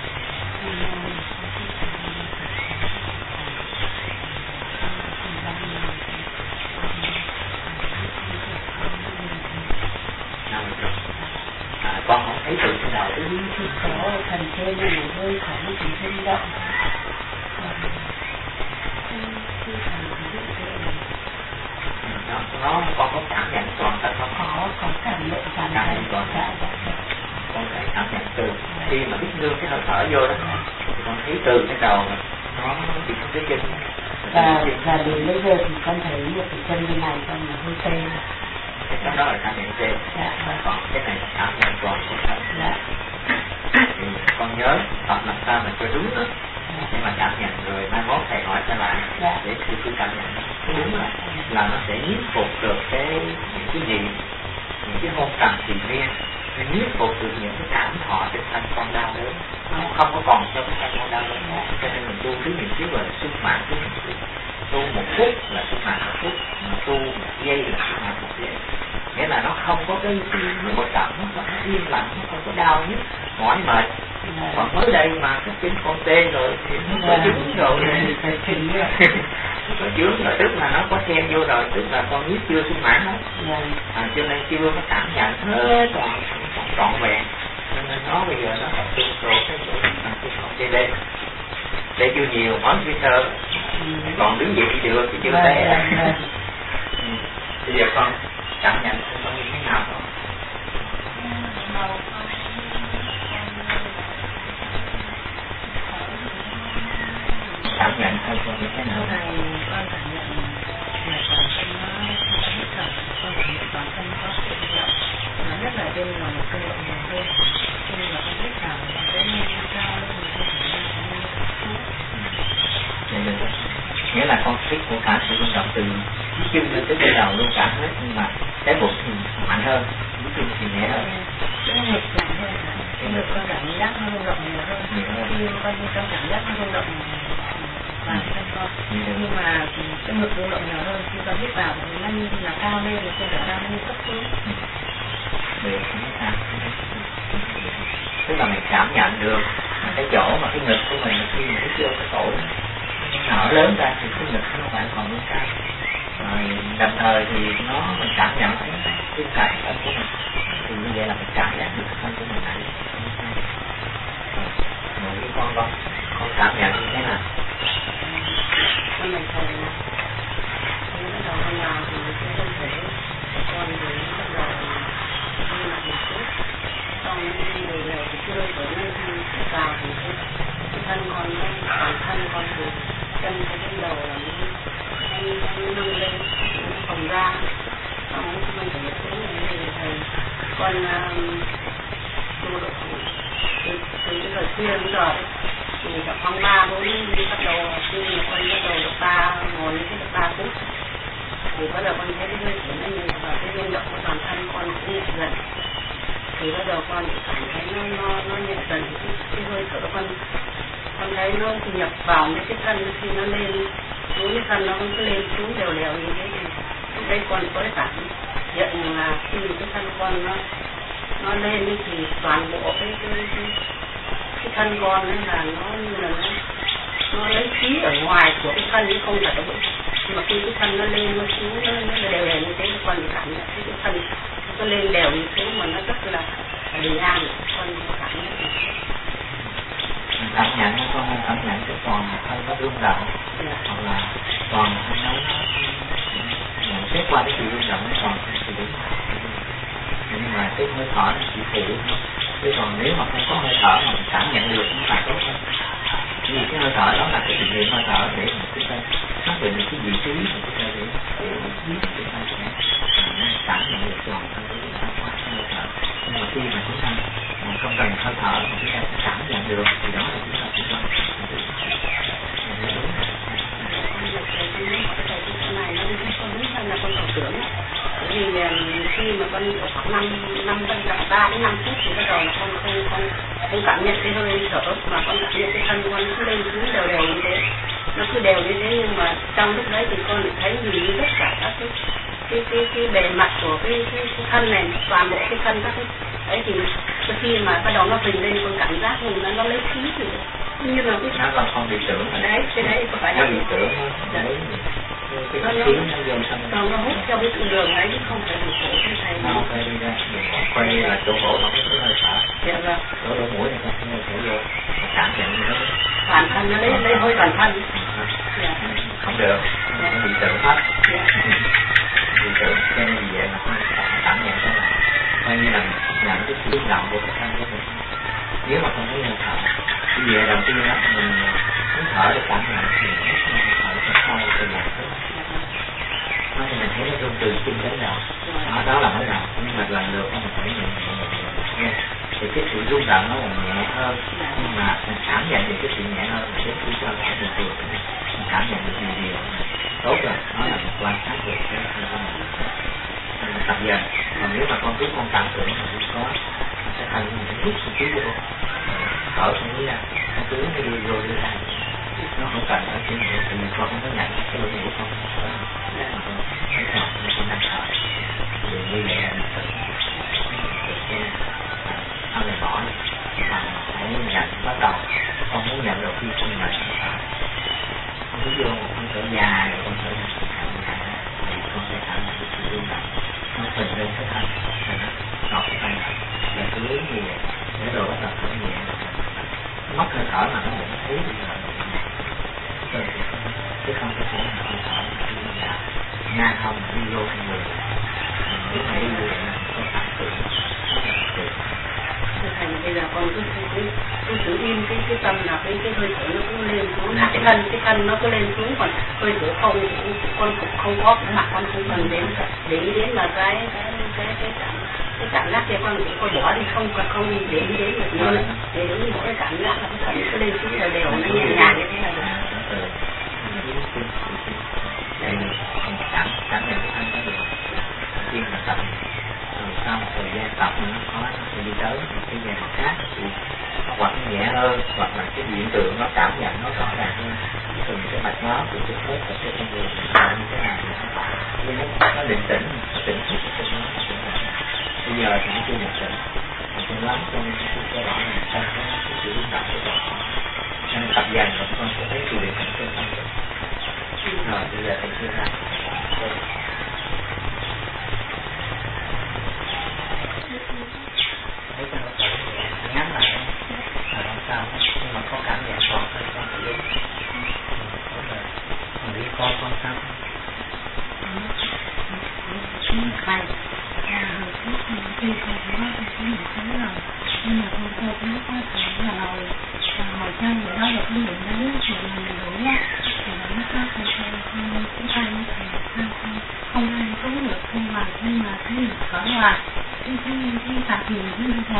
À, con không thấy từ cái nào đến có thần trên này hơi có một sự rung động, nó nó con có cảm nhận toàn thân không? Có có cảm nhận toàn thân toàn thân. Con phải cảm nhận từ khi mà biết nương cái hơi thở vô đó thì con thấy từ cái đầu nó bị không cái chân, và và đến bây giờ thì con thấy một cái chân như này con là hơi tê. Cái đó là cảm nhận tê. Dạ. Còn cái này là cảm nhận toàn của thân. Dạ. Thì con nhớ tập làm sao mình cho đúng đó, để mà cảm nhận rồi mai mốt thầy hỏi trở lại. Dạ. Để khi cứ cảm nhận đúng là, là nó sẽ nhiếp phục được cái những cái gì, những cái hôn trầm thì riêng nhiếp phục được những cái cảm thọ trên thân con đau đớn, nó không có còn cho cái thân con đau đớn nữa. Cho nên mình tu thứ những cái gọi là sung mãn thứ những cái tu một phút là sung mãn một phút, mà tu một giây là sung mãn một giây. Nghĩa là nó không có cái nó bất động, nó không có im lặng, nó không có đau nhức mỏi mệt. Còn mới đây mà cái chân con tê rồi thì nó có chứng rồi có chướng rồi, tức là nó có xen vô rồi, tức là con biết chưa sung mãn hết. À, cho nên chưa có cảm nhận hết toàn trọn vẹn, cho nên nó bây giờ nó tập trung rồi cái chỗ là cái con tê đê đây chưa nhiều, mới phía sơ còn đứng dậy đi được thì chưa té. Bây giờ con cảm nhận con như thế nào không? Cảm nhận thôi con như thế nào? Con cảm nhận là toàn thân nó hết thở, con cảm nhận toàn thân có sự động, nó nhất là bên ngoài cơ động nhiều hơn. Khi mà con hít thở, con thấy nó cao lên, con cảm nhận nó nghĩa là con thích của cả sự vận động từ chân lên tới cái đầu luôn cả hết, nhưng mà cái bụng thì mạnh hơn, cái chân thì nhẹ hơn. Cái ngực mạnh hơn, cái ngực con cảm giác nó rung động nhiều hơn. Khi con con cảm giác nó rung động vào thân con, nhưng mà cái ngực rung động nhiều hơn. Khi con hít vào thì nó như là cao lên, thì con cảm giác nó như cấp xuống. Được, tức là mình cảm nhận được cái chỗ mà cái ngực của mình khi mình hít vô cái cổ nở lớn ra thì cái ngực nó phải còn lên cao, rồi đồng thời thì nó mình cảm nhận thấy cái cả thân của mình, thì như vậy là mình cảm giác được thân của mình này. Rồi cái con con con cảm nhận như thế nào? Con mình thầy là con bắt đầu con làm thì cái thân thể con thì bắt đầu đi lại một chút, xong đi đều đều thì chưa trở nên thì vào thì cái thân con nó toàn thân con thì chân cái bên đầu là nó nâng lên, nó phồng ra, xong mình phải xuống thì thầy con tu được từ cái thời kia đến giờ thì gặp phong ba bốn đi bắt đầu khi mà con bắt đầu được ba ngồi như thế được ba phút thì bắt đầu con thấy cái hơi thở nó nhiều và cái nhân động của toàn thân con cũng nhẹ dần, thì bắt đầu con cảm thấy nó nó nó nhẹ dần, cái, cái hơi thở con con thấy nó nhập vào mấy cái thân, khi nó lên xuống cái thân nó cứ lên xuống đều đều như thế, thì lúc đấy con có cái cảm nhận là khi cái thân con nó nó lên thì toàn bộ cái cái cái, cái thân con ấy là nó như là nó nó lấy khí ở ngoài của cái thân, chứ không phải là bụng, nhưng mà khi cái thân nó lên nó xuống nó, nó đều đều như thế, con cảm nhận cái thân nó lên đều như thế mà nó rất là bình an, con cảm nhận cảm nhận nó con cảm nhận cái toàn thân nó rung động, hoặc là toàn thân nó nhận xét qua cái sự rung động nó toàn thân sự rung động, nhưng mà cái hơi thở nó chỉ phụ thôi, chứ còn nếu mà không có hơi thở mà mình cảm nhận được nó là tốt hơn. Vì cái hơi thở đó là cái định lượng hơi thở để mình chúng ta xác định được cái vị trí của chúng ta để biết chúng ta sẽ cảm nhận được toàn thân của chúng ta qua cái hơi thở. Nhưng mà khi mà chúng ta không cần hơi thở mà chúng ta sẽ cảm nhận được thì đó là chúng ta sẽ không vì khi mà con khoảng năm năm ba đến năm phút thì bắt đầu là con không con không cảm nhận cái hơi thở, mà con cảm nhận cái thân con cứ lên xuống đều đều như thế, nó cứ đều như thế, nhưng mà trong lúc đấy thì con thấy gì tất cả các cái cái cái cái bề mặt của cái cái, cái thân này, toàn bộ cái thân các cái đấy, thì khi mà bắt đầu nó phình lên con cảm giác mình nó nó lấy khí thì như là cái nó là không bị tưởng đấy, cái đấy có phải nó bị tưởng đấy. Cái nó, khí nó vô sân còn nó hút theo cái đường ấy chứ không phải bị khổ như thầy. Nó phải đi ra, quay là chỗ cổ nó có hơi thở. Dạ vâng. Chỗ lỗ mũi này con không hơi thở vô, cảm nhận như thế. Toàn thân nó lấy lấy hơi toàn thân. Dạ. Không được, nó bị tưởng hết. Dạ. Bị tưởng, cho nên vì vậy mà con cảm nhận cái này, coi như là nhận cái sự rung động của cái thân của mình. Nếu mà không thấy hơi thở, vì vậy đầu tiên đó mình muốn thở để cảm nhận thì nó thở cho sâu cho nhẹ hơn. Nó thì mình thấy nó rung từ chân đến đầu, đó, đó là mới đầu, nhưng mà lần lượt mình phải nhẹ nhẹ nhẹ, thì cái sự rung động nó là nhẹ hơn, nhưng mà mình cảm nhận được cái sự nhẹ hơn, đến khi cho cả bình thường, mình cảm nhận được nhiều điều, tốt rồi, đó là mình quan sát được cái thân của mình, mình tập dần. Còn nếu mà con cứ con cảm tưởng mà không có thành mình hút không khí vô, thở không khí ra, không khí nó đi vô đi ra, nó không cần ở trên miệng thì mình không có nhận cái lỗ mũi không, cái nào nó cũng đang thở, thì như vậy là mình tự tựเอาnày bỏ mà không muốn nhận bắt đầu không muốn nhận đầu tiên không nhận không cứ vô không thở dài rồi không thở thở dài thì con sẽ thở lại cái sự rung động nó phình lên cái thân nó ngọt cái thân và cứ như vậy để rồi bắt đầu thở nhẹ mất hơi thở mà nó vẫn thấy bây giờ rồi chứ không có thể nào hơi thở đi vào ngang hông đi vô trong người lúc này đi vô là có cảm tưởng thành bây giờ con cứ cứ cứ giữ im cái cái tâm là cái cái hơi thở nó cứ lên xuống cái thân cái thân nó cứ lên xuống còn hơi thở không con cũng không có cái mặt con không cần đến để ý đến là cái cái cái cái cảm cái cảm giác kia con cũng có bỏ đi không còn không để ý đến được nữa để đúng mỗi cái cảm giác là cái thân cứ lên xuống đều đều nó nhẹ nhàng như thế là được đây cảm cảm nhận cái thân có được tiên là tập rồi sau một thời gian tập nó có nó sẽ đi tới một cái nhà khác thì hoặc nhẹ hơn hoặc là cái hiện tượng nó cảm nhận nó rõ ràng hơn từng cái mạch máu từ cái khớp và cái con người như thế nào thì nó nó định tĩnh tỉnh thức của nó bây giờ thì nó chưa định tĩnh cũng lắm cho nên cái rõ ràng trong cái sự rung động của con cho nên tập dần rồi con sẽ thấy sự định tĩnh trong tâm rồi bây giờ thì sẽ ra thấy cho nó thở nhẹ ngắn lại là không sao nhưng mà có cảm nhận còn hơi con phải đúng còn đi con con sao thầy hồi trước thì khi thầy có cái nhận thấy rồi nhưng mà con tôi cũng có thể là rồi hồi chơi thì đó là cái nhận đấy thì mình đủ á thì nó có thể thầy chúng ta như thầy không không ai cứu được không mà nhưng mà cái việc cỡ là cái cái cái tập nhiều như thầy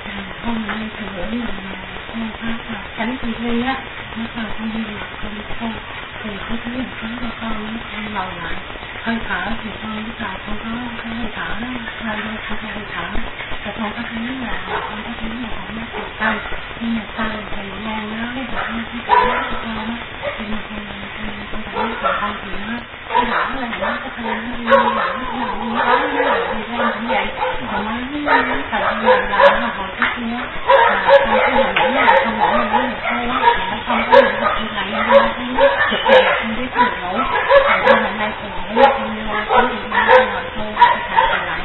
hôm nay thì buổi mà con pháp là tránh ti vi á nó còn không đi là con con thì cái thứ là cái cho con nó con ngồi lại hơi thở thì con lúc đầu con có cái hơi thở đó hơi vô không có hơi thở rồi con có thấy là con có thấy là con mất được tâm nhưng mà sau thời gian đó cái con cái cảm giác của con á thì mà con con cảm giác của con thì nó nó rõ là nó có thể nó đi nó là nó đó nó là đi lên cũng vậy còn nó thời gian lần lần nó hồi cái kia là con cứ là nghĩ là con ngủ mình nói được thôi á thì nó không có những vật như này nhưng mà thấy nó thực sự là không biết được ngủ rồi con hôm nay thì nghĩ là con như là cuối thì nó không ngồi thôi cái thằng còn lại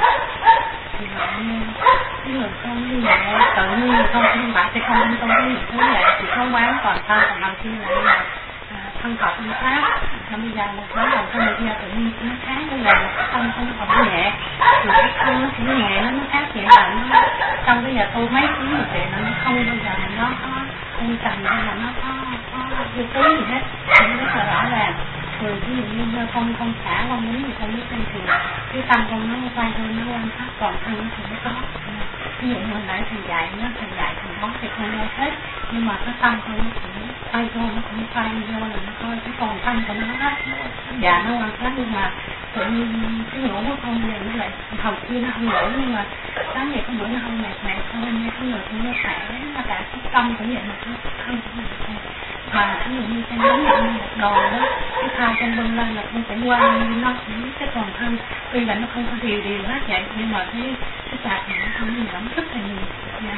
thì mà như cái người con như vậy tự nhiên con không phải thì không không có những thứ vậy thì không quán còn ta còn đầu tiên là thân Phật như pháp và bây giờ là cái đầu con bây giờ tự nhiên nó khác bây giờ là cái tâm không còn nhẹ thì cái thân nó cũng nhẹ nó nó khác vậy là nó trong bây giờ tôi mấy tiếng một chuyện là nó không bao giờ nó có tinh trầm hay là nó có có vô tí gì hết thì nó rất là rõ ràng rồi ví dụ như con con xả con muốn thì con biết thì cái tâm con nó quay thôi nó quan sát còn thân nó thì nó có ví dụ như hồi nãy thầy dạy nó thầy dạy thầy đó thì con nghe hết nhưng mà cái tâm con nó cũng quay vô nó cũng quay vô là nó coi cái còn tâm của nó hết dạ nó quan sát nhưng mà tự nhiên cái ngủ của con giờ nó lại hồi kia nó không ngủ nhưng mà sáng ngày có bữa nó không mệt mệt thôi nghe cái người cũng nó khỏe nó cả cái tâm cũng vậy mà cái thân cũng vậy mà ví dụ như con đánh nhận một đồ đó cái thai con bưng lên là con cũng quay nó cũng cái toàn thân tuy là nó không có điều điều hết vậy nhưng mà cái cái sạc này nó không gì lắm rất là nhiều nha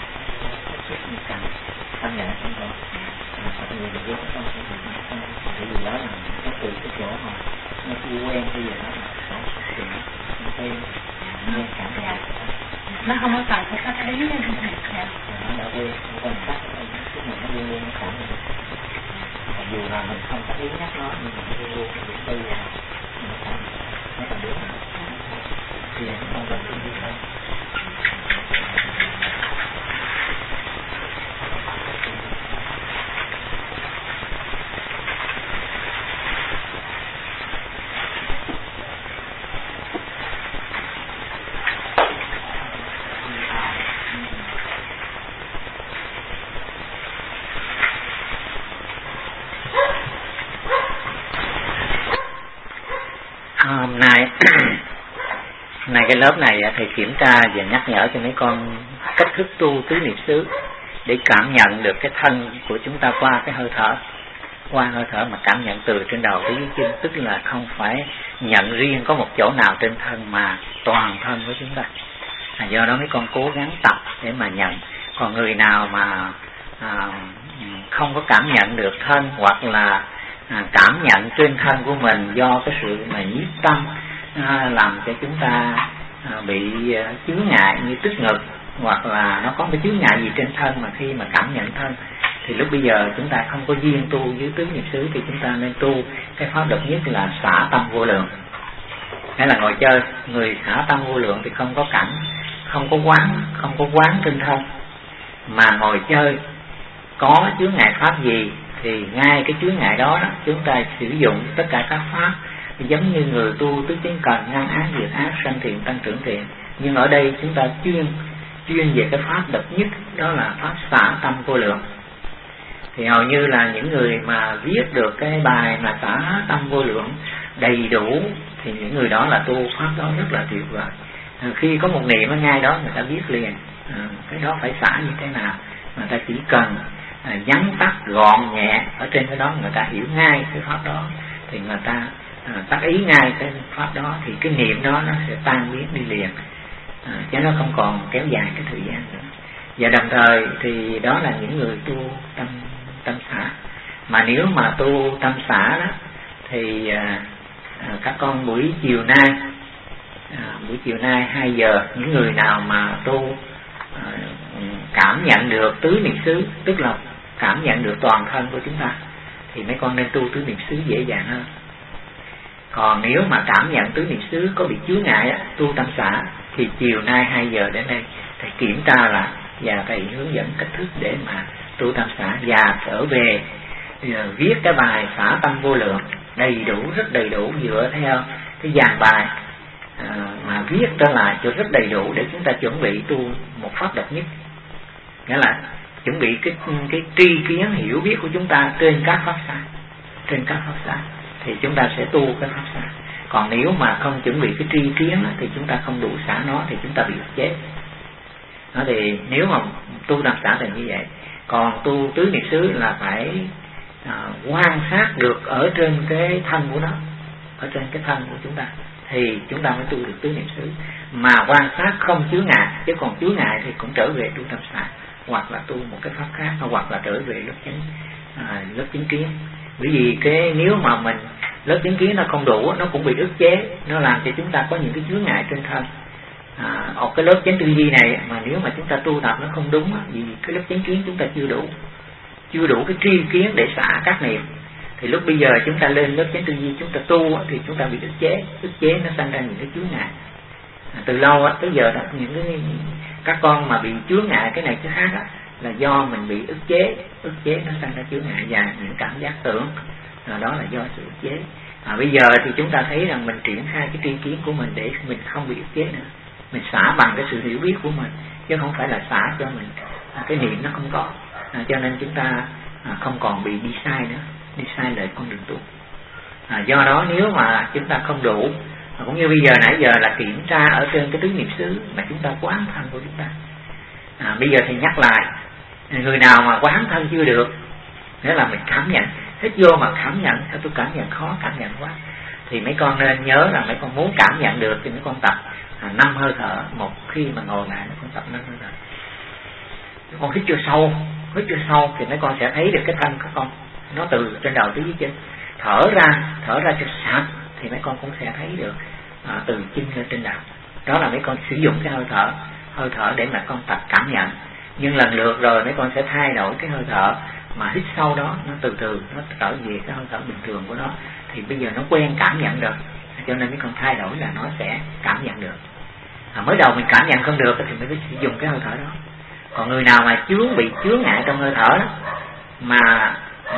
cảm nhận không có tại vì biết không cái gì đó là nó từ cái chỗ mà nó chưa quen bây giờ nó là thì nó thêm nghe cảm nhận nó không có cần phải cách ý như thế này nó đã quen nó quan sát cái mình nó luôn luôn nó cảm nhận dù là mình không có ý nhắc nó nhưng mà nó luôn luôn những bây giờ nó cảm nó là biết thì nó không cần cái gì hết hôm nay hôm nay cái lớp này thầy kiểm tra và nhắc nhở cho mấy con cách thức tu tứ niệm xứ để cảm nhận được cái thân của chúng ta qua cái hơi thở, qua hơi thở mà cảm nhận từ trên đầu tới dưới chân, tức là không phải nhận riêng có một chỗ nào trên thân mà toàn thân của chúng ta. À, do đó mấy con cố gắng tập để mà nhận. Còn người nào mà à, không có cảm nhận được thân, hoặc là à, cảm nhận trên thân của mình do cái sự mà nhiếp tâm à, làm cho chúng ta à, bị à, chướng ngại như tức ngực, hoặc là nó có cái chướng ngại gì trên thân mà khi mà cảm nhận thân, thì lúc bây giờ chúng ta không có duyên tu dưới tứ niệm xứ, thì chúng ta nên tu cái pháp độc nhất là xả tâm vô lượng. Hay là ngồi chơi, người xả tâm vô lượng thì không có cảnh, không có quán, không có quán trên thân, mà ngồi chơi có chướng ngại pháp gì thì ngay cái chướng ngại đó, đó chúng ta sử dụng tất cả các pháp, giống như người tu tứ chánh cần ngăn ác diệt ác, sanh thiện tăng trưởng thiện. Nhưng ở đây chúng ta chuyên chuyên về cái pháp độc nhất, đó là pháp xả tâm vô lượng. Thì hầu như là những người mà viết được cái bài mà xả tâm vô lượng đầy đủ thì những người đó là tu pháp đó rất là tuyệt vời. À, khi có một niệm ở ngay đó người ta biết liền à, cái đó phải xả như thế nào. Người ta chỉ cần à, nhắn tắt gọn nhẹ ở trên cái đó, người ta hiểu ngay cái pháp đó, thì người ta à, tác ý ngay cái pháp đó, thì cái niệm đó nó sẽ tan biến đi liền, à, chứ nó không còn kéo dài cái thời gian nữa. Và đồng thời thì đó là những người tu tâm tâm xả. Mà nếu mà tu tâm xả đó thì à, à, các con buổi chiều nay à, buổi chiều nay hai giờ, những người nào mà tu à, cảm nhận được tứ niệm xứ, tức là cảm nhận được toàn thân của chúng ta, thì mấy con nên tu tứ niệm xứ dễ dàng hơn. Còn nếu mà cảm nhận tứ niệm xứ có bị chướng ngại á, tu tâm xả, thì chiều nay hai giờ đến đây thầy kiểm tra lại và thầy hướng dẫn cách thức để mà tu tâm xả, và trở về viết cái bài xả tâm vô lượng đầy đủ, rất đầy đủ, dựa theo cái dàn bài à, mà viết trở lại cho rất đầy đủ, để chúng ta chuẩn bị tu một pháp độc nhất. Nghĩa là chuẩn bị cái cái tri kiến hiểu biết của chúng ta trên các pháp xả, trên các pháp xả thì chúng ta sẽ tu cái pháp xả. Còn nếu mà không chuẩn bị cái tri kiến á, thì chúng ta không đủ xả nó, thì chúng ta bị ức chế. Đó, thì nếu mà tu tâm xả thì như vậy. Còn tu tứ niệm xứ là phải à, quan sát được ở trên cái thân của nó, ở trên cái thân của chúng ta, thì chúng ta mới tu được tứ niệm xứ. Mà quan sát không chướng ngại, chứ còn chướng ngại thì cũng trở về tu tâm xả, hoặc là tu một cái pháp khác, hoặc là trở về lớp chánh à, lớp chánh kiến. Bởi vì cái nếu mà mình lớp chánh kiến nó không đủ, nó cũng bị ức chế, nó làm cho chúng ta có những cái chướng ngại trên thân. À, ở cái lớp chánh tư duy này mà nếu mà chúng ta tu tập nó không đúng á, vì cái lớp chánh kiến chúng ta chưa đủ, chưa đủ cái tri kiến để xả các niệm, thì lúc bây giờ chúng ta lên lớp chánh tư duy chúng ta tu á, thì chúng ta bị ức chế, ức chế nó sinh ra những cái chướng ngại. À, từ lâu á, tới giờ đó những cái các con mà bị chướng ngại cái này cái khác á, là do mình bị ức chế, ức chế nó sinh ra chướng ngại và những cảm giác tưởng, à, đó là do sự ức chế. À, bây giờ thì chúng ta thấy rằng mình triển khai cái tri kiến của mình để mình không bị ức chế nữa, mình xả bằng cái sự hiểu biết của mình, chứ không phải là xả cho mình à, cái niệm nó không có, à, cho nên chúng ta à, không còn bị đi sai nữa, đi sai lời con đường tu. À, do đó nếu mà chúng ta không đủ, à, cũng như bây giờ nãy giờ là kiểm tra ở trên cái tứ niệm xứ mà chúng ta quán thân của chúng ta. À, bây giờ thì nhắc lại, người nào mà quán thân chưa được, nghĩa là mình cảm nhận, hít vô mà cảm nhận, sao tôi cảm nhận khó, cảm nhận quá, thì mấy con nên nhớ là mấy con muốn cảm nhận được thì mấy con tập à, năm hơi thở. Một khi mà ngồi lại mấy con tập năm hơi thở, mấy con hít vô sâu, hít vô sâu thì mấy con sẽ thấy được cái thân các con nó từ trên đầu tới dưới chân. Thở ra, thở ra cho sạch thì mấy con cũng sẽ thấy được à, từ chân lên trên đầu. Đó là mấy con sử dụng cái hơi thở, hơi thở để mà con tập cảm nhận. Nhưng lần lượt rồi mấy con sẽ thay đổi cái hơi thở mà hít sâu đó, nó từ từ nó trở về cái hơi thở bình thường của nó, thì bây giờ nó quen cảm nhận được, cho nên mấy con thay đổi là nó sẽ cảm nhận được. À, mới đầu mình cảm nhận không được thì mới phải sử dụng cái hơi thở đó. Còn người nào mà chướng bị chướng ngại trong hơi thở đó, mà um,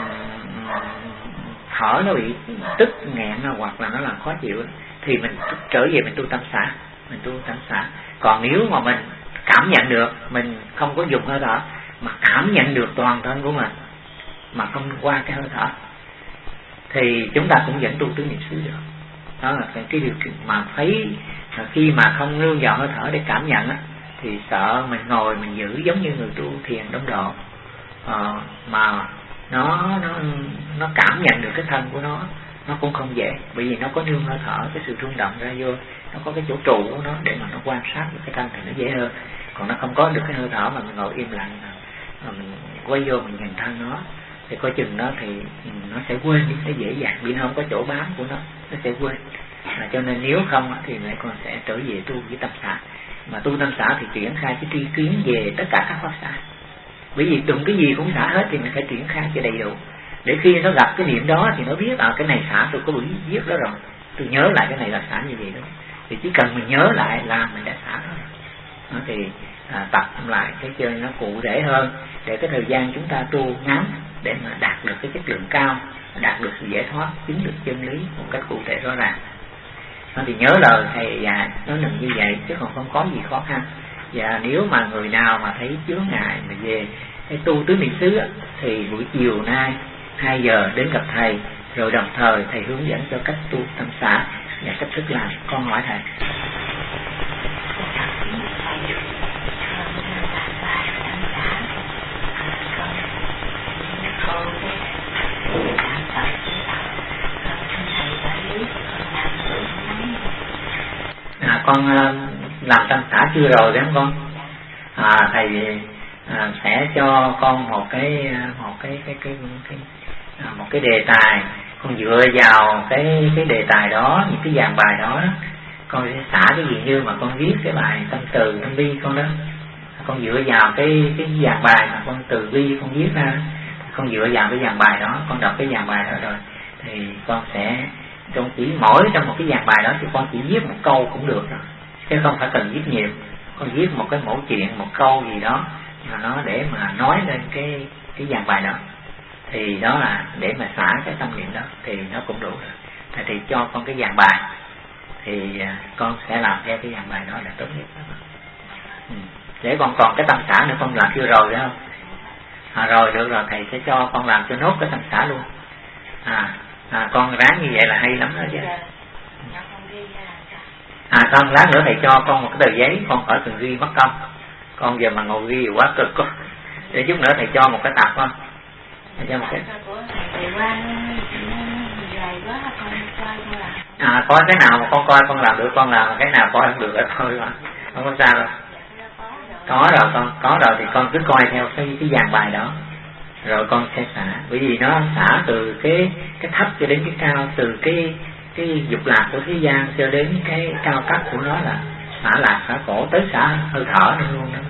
thở nó bị tức nghẹn hoặc là nó làm khó chịu, thì mình trở về mình tu tâm xả, mình tu tâm xả. Còn nếu mà mình cảm nhận được, mình không có dùng hơi thở mà cảm nhận được toàn thân của mình mà không qua cái hơi thở, thì chúng ta cũng vẫn tu tứ niệm xứ được. Đó là cái, cái điều kiện mà thấy khi mà không nương vào hơi thở để cảm nhận á, thì sợ mình ngồi mình giữ giống như người tu thiền đông độ, à, mà nó nó nó cảm nhận được cái thân của nó nó cũng không dễ, bởi vì nó có nương hơi thở, cái sự rung động ra vô, nó có cái chỗ trụ của nó để mà nó quan sát được cái thân thì nó dễ hơn. Còn nó không có được cái hơi thở mà mình ngồi im lặng mà mình quay vô mình nhìn thân nó thì coi chừng nó thì nó sẽ quên đi, nó dễ dàng vì nó không có chỗ bám của nó, nó sẽ quên. À, cho nên nếu không thì mẹ con sẽ trở về tu với tâm xã, mà tu tâm xã thì triển khai cái tri kiến về tất cả các pháp xã, bởi vì đụng cái gì cũng xả hết thì mình phải triển khai cho đầy đủ, để khi nó gặp cái niệm đó thì nó biết à cái này xả tôi có buổi viết đó rồi, tôi nhớ lại cái này là xả như vậy đó, thì chỉ cần mình nhớ lại là mình đã xả thôi. Đó thì à, tập lại cái chơi nó cụ thể hơn để cái thời gian chúng ta tu ngắn để mà đạt được cái chất lượng cao, đạt được sự giải thoát, chứng được chân lý một cách cụ thể rõ ràng. Nó thì nhớ lời thầy và nó nằm như vậy chứ còn không có gì khó khăn. Và nếu mà người nào mà thấy chướng ngại mà về cái tu tứ niệm xứ thì buổi chiều nay hai giờ đến gặp thầy, rồi đồng thời thầy hướng dẫn cho cách tu tâm xã và cách thức làm. Con hỏi thầy. À, con làm tâm xã chưa rồi đấy không con? À, thầy à, sẽ cho con một cái một cái cái cái, cái à, một cái đề tài, con dựa vào cái cái đề tài đó, những cái dàn bài đó, con sẽ xả cái gì như mà con viết cái bài tâm từ tâm bi con đó, con dựa vào cái cái dàn bài mà con từ bi con viết ra, con dựa vào cái dàn bài đó, con đọc cái dàn bài đó rồi thì con sẽ con chỉ mỗi trong một cái dàn bài đó thì con chỉ viết một câu cũng được rồi, chứ không phải cần viết nhiều. Con viết một cái mẫu chuyện, một câu gì đó mà nó để mà nói lên cái cái dàn bài đó, thì đó là để mà xả cái tâm niệm đó thì nó cũng đủ rồi. Thầy thì cho con cái dàn bài thì con sẽ làm theo cái dàn bài đó là tốt nhất đó. Ừ. Để con còn cái tâm xả nữa con làm chưa rồi đó không? À, rồi được rồi, thầy sẽ cho con làm cho nốt cái tâm xả luôn. À, à con ráng như vậy là hay lắm đó chứ. À con lát nữa thầy cho con một cái tờ giấy, con khỏi cần ghi mất công. Con giờ mà ngồi ghi quá cực con. Để chút nữa thầy cho một cái tập không? Thầy cho một cái. À có cái nào mà con coi con làm được con làm, cái nào coi không được thôi mà. Không có sao đâu. Có rồi con, có rồi thì con cứ coi theo cái cái dàn bài đó. Rồi con sẽ xả, bởi vì nó xả từ cái cái thấp cho đến cái cao, từ cái cái dục lạc của thế gian cho đến cái cao cấp của nó là xả lạc xả khổ, tới xả hơi thở nữa luôn đó.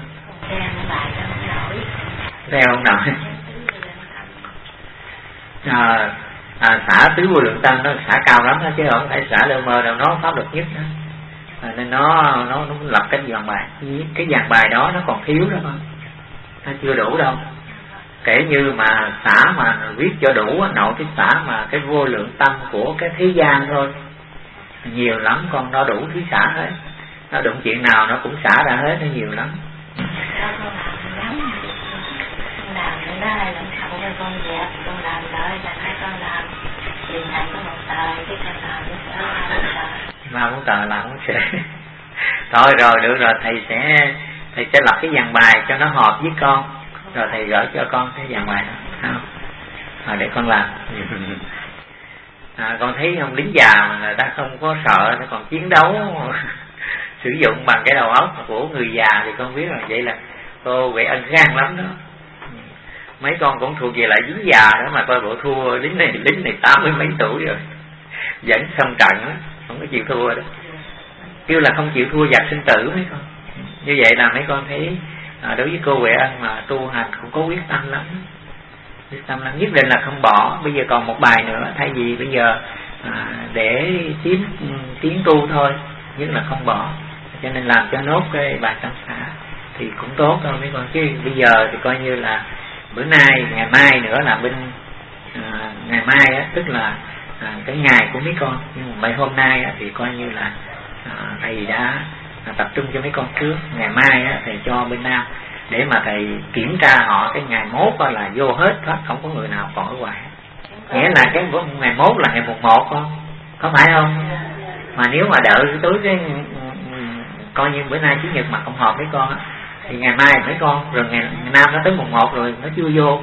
Theo không nổi. À, à, xả tứ vô lượng tâm nó xả cao lắm đó, chứ không phải xả lơ mơ đâu, nó pháp luật nhất đó. À, nên nó nó nó lập cái dàn bài, cái dàn bài đó nó còn thiếu đó con, nó chưa đủ đâu. Kể như mà xả mà viết cho đủ, nội cái xả mà cái vô lượng tâm của cái thế gian thôi nhiều lắm con, nó đủ thứ xả hết, nó đụng chuyện nào nó cũng xả ra hết, nó nhiều lắm. Mà muốn tờ là không sẽ. Thôi rồi được rồi, thầy sẽ thầy sẽ lập cái dàn bài cho nó hợp với con, rồi thầy gửi cho con cái dàn bài đó, không? À, để con làm. À, con thấy không, lính già mà người ta không có sợ, nó còn chiến đấu sử dụng bằng cái đầu óc của người già thì con biết là vậy là cô vậy ân gan lắm đó. Mấy con cũng thuộc về lại lính già đó mà coi bộ thua lính này, lính này tám mươi mấy tuổi rồi vẫn xong trận đó, không có chịu thua đó, kêu là không chịu thua giặc sinh tử mấy con. Như vậy là mấy con thấy à, đối với cô Huệ Ân mà tu hành cũng có quyết tâm lắm, quyết tâm lắm, nhất định là không bỏ. Bây giờ còn một bài nữa, thay vì bây giờ à, để tiến tiến tu thôi, nhất là không bỏ, cho nên làm cho nốt cái bài tâm xã thì cũng tốt thôi mấy con. Chứ bây giờ thì coi như là bữa nay ngày mai nữa là bên à, ngày mai á, tức là à, cái ngày của mấy con, nhưng mà mấy hôm nay á, thì coi như là à, thầy đã à, tập trung cho mấy con trước, ngày mai á, thầy cho bên Nam để mà thầy kiểm tra họ cái ngày mốt là vô hết hết, không có người nào còn ở ngoài. Nghĩa là cái ngày mốt là ngày mùng một con, có phải không? Mà nếu mà đợi tới cái coi như bữa nay chủ nhật mà không họp mấy con á, thì ngày mai mấy con, rồi ngày, ngày Nam nó tới mùng một rồi nó chưa vô,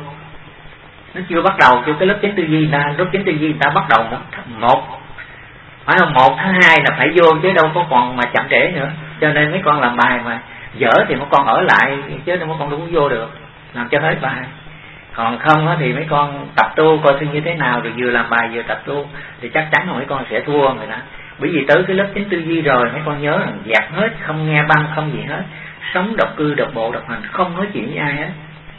nó chưa bắt đầu cho cái lớp chánh tư duy. Người ta lớp chánh tư duy người ta bắt đầu một, một phải không, một tháng hai là phải vô chứ đâu có còn mà chậm trễ nữa. Cho nên mấy con làm bài mà dở thì mấy con ở lại, chứ mấy con đâu có vô được, làm cho hết bài. Còn không á thì mấy con tập tu coi như thế nào, rồi vừa làm bài vừa tập tu thì chắc chắn là mấy con sẽ thua người đó. Bởi vì tới cái lớp chánh tư duy rồi mấy con nhớ là dẹp hết, không nghe băng không gì hết, sống độc cư độc bộ độc hành, không nói chuyện với ai hết.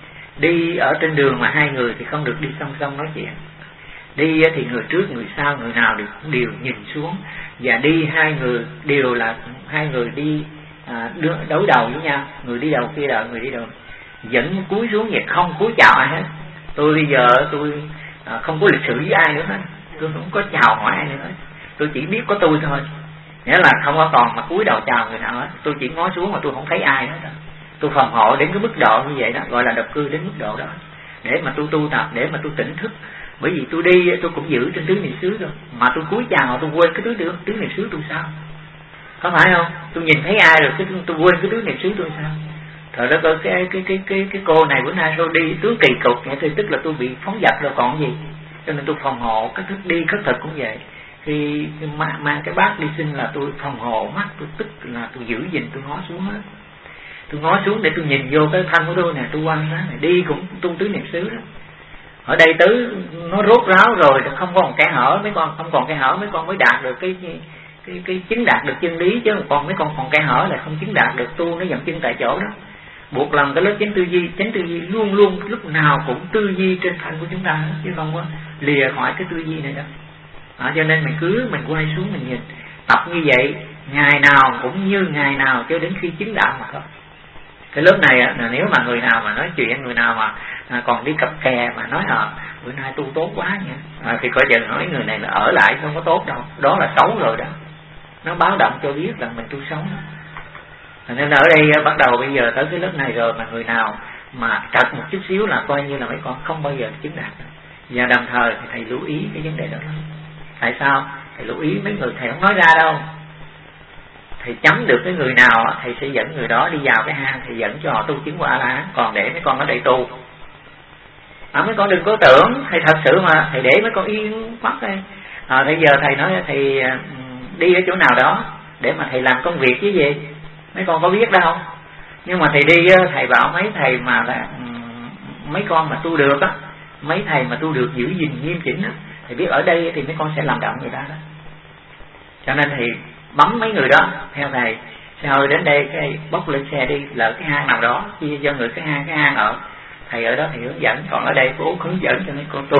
Đi ở trên đường mà hai người thì không được đi song song nói chuyện. Đi thì người trước người sau người nào đều, đều nhìn xuống, và đi hai người đều là hai người đi à, đối đầu với nhau, người đi đầu kia đợi người đi đầu, dẫn cúi xuống vậy, không cúi chào ai hết. Tôi bây giờ tôi à, không có lịch sử với ai nữa hết, tôi không có chào hỏi ai nữa hết, tôi chỉ biết có tôi thôi, nghĩa là không có còn mà cúi đầu chào người nào hết. Tôi chỉ ngó xuống mà tôi không thấy ai hết. Tôi phòng hộ đến cái mức độ như vậy đó, gọi là độc cư đến mức độ đó, để mà tôi tu tập, để mà tôi tỉnh thức. Bởi vì tôi đi tôi cũng giữ trên tứ niệm xứ rồi, mà tôi cúi chào tôi quên cái tứ được tứ niệm xứ tôi sao? Có phải không? Tôi nhìn thấy ai rồi cái tôi quên cái tứ niệm xứ tôi sao? Thời đó coi cái cái cái cái cái cô này bữa nay tôi đi tướng kỳ cục vậy thì tức là tôi bị phóng dật rồi còn gì. Cho nên tôi phòng hộ cái thức đi khất thực cũng vậy. Khi mang, mang cái bát đi xin là tôi phòng hộ mắt tôi, tức là tôi giữ gìn, tôi ngó xuống hết. Tôi ngó xuống để tôi nhìn vô cái thân của tôi nè, tôi quan sát này, đi cũng tu tứ niệm xứ đó. Ở đây tứ nó rốt ráo rồi, không còn cái hở, mấy con không còn cái hở mấy con mới đạt được cái cái cái, cái chứng đạt được chân lý, chứ còn mấy con còn cái hở là không chứng đạt được. Tu nó dậm chân tại chỗ đó. Buộc lòng cái lớp chánh tư duy, chánh tư duy luôn luôn lúc nào cũng tư duy trên thân của chúng ta, chứ không có lìa khỏi cái tư duy này đâu. À, cho nên mình cứ mình quay xuống mình nhìn, tập như vậy ngày nào cũng như ngày nào cho đến khi chứng đạo mà thôi. Cái lớp này là nếu mà người nào mà nói chuyện, người nào mà à, còn đi cặp kè mà nói à bữa nay tu tốt quá nha, à, thì coi chừng nói người này là ở lại không có tốt đâu, đó là xấu rồi đó, nó báo động cho biết rằng mình tu xấu. Nên ở đây bắt đầu bây giờ tới cái lớp này rồi mà người nào mà trật một chút xíu là coi như là mấy con không bao giờ chứng đạt. Và đồng thời thì thầy lưu ý cái vấn đề đó lắm. Tại sao? Thầy lưu ý mấy người thầy không nói ra đâu. Thầy chấm được cái người nào thầy sẽ dẫn người đó đi vào cái hang, thầy dẫn cho họ tu chứng quả A-la-hán, còn để mấy con ở đây tu. À, mấy con đừng có tưởng thầy thật sự mà thầy để mấy con yên mắt đây. À, bây giờ thầy nói thầy đi ở chỗ nào đó để mà thầy làm công việc chứ gì, mấy con có biết đâu. Nhưng mà thầy đi thầy bảo mấy thầy mà là mấy con mà tu được á, mấy thầy mà tu được giữ gìn nghiêm chỉnh á, thầy biết ở đây thì mấy con sẽ làm động người ta đó. Cho nên thì bấm mấy người đó theo thầy, sau đến đây cái bốc lên xe đi lỡ cái hang nào đó, chia cho người cái hang cái hang ở, thầy ở đó thì hướng dẫn, còn ở đây cô hướng dẫn cho mấy con tu.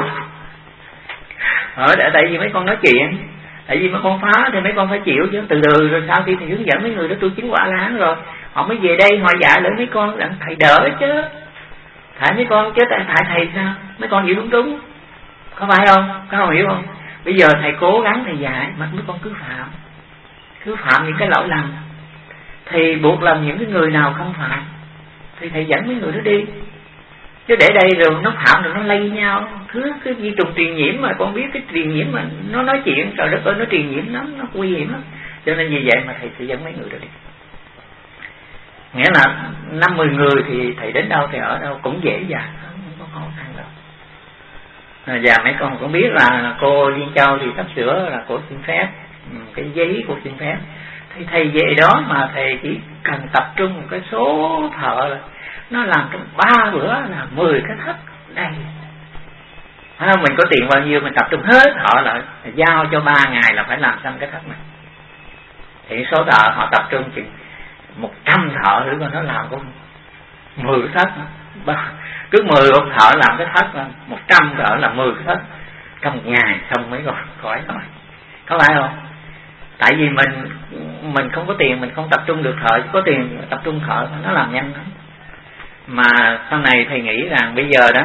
Ở để tại vì mấy con nói chuyện, tại vì mấy con phá thì mấy con phải chịu chứ, từ từ rồi sau khi thầy hướng dẫn mấy người đó tu chứng quả A-la-hán rồi họ mới về đây họ dạy lại mấy con rằng thầy đỡ chứ, thầy mấy con chứ tại thầy thầy sao mấy con hiểu đúng đúng, có phải không? Có không hiểu không? Bây giờ thầy cố gắng thầy dạy mà mấy con cứ phạm cứ phạm những cái lỗi lầm, thì buộc lòng những cái người nào không phạm thì thầy dẫn mấy người đó đi, chứ để đây rồi nó phạm rồi nó lây nhau, cứ cái di trùng truyền nhiễm mà con biết cái truyền nhiễm mà nó nói chuyện trời đất ơi nó truyền nhiễm lắm, nó nguy hiểm lắm. Cho nên vì vậy mà thầy sẽ dẫn mấy người đó đi, nghĩa là năm mười người thì thầy đến đâu thì ở đâu cũng dễ dàng, không có khó khăn đâu. Và mấy con cũng biết là cô Liên Châu thì sắp sửa là cô xin phép, cái giấy cô xin phép, thì thầy về đó mà thầy chỉ cần tập trung một cái số thợ là nó làm trong ba bữa là mười cái thất đây. À, mình có tiền bao nhiêu mình tập trung hết họ lại giao cho ba ngày là phải làm xong cái thất này. Thì số thợ họ tập trung chừng một trăm thợ nữa mà nó làm có mười cái thất, cứ mười ông thợ làm cái thất, một trăm thợ là mười cái thất trong một ngày xong mấy rồi khỏi rồi, có phải không? Tại vì mình mình không có tiền mình không tập trung được thợ, có tiền tập trung thợ nó làm nhanh lắm. Mà sau này thầy nghĩ rằng bây giờ đó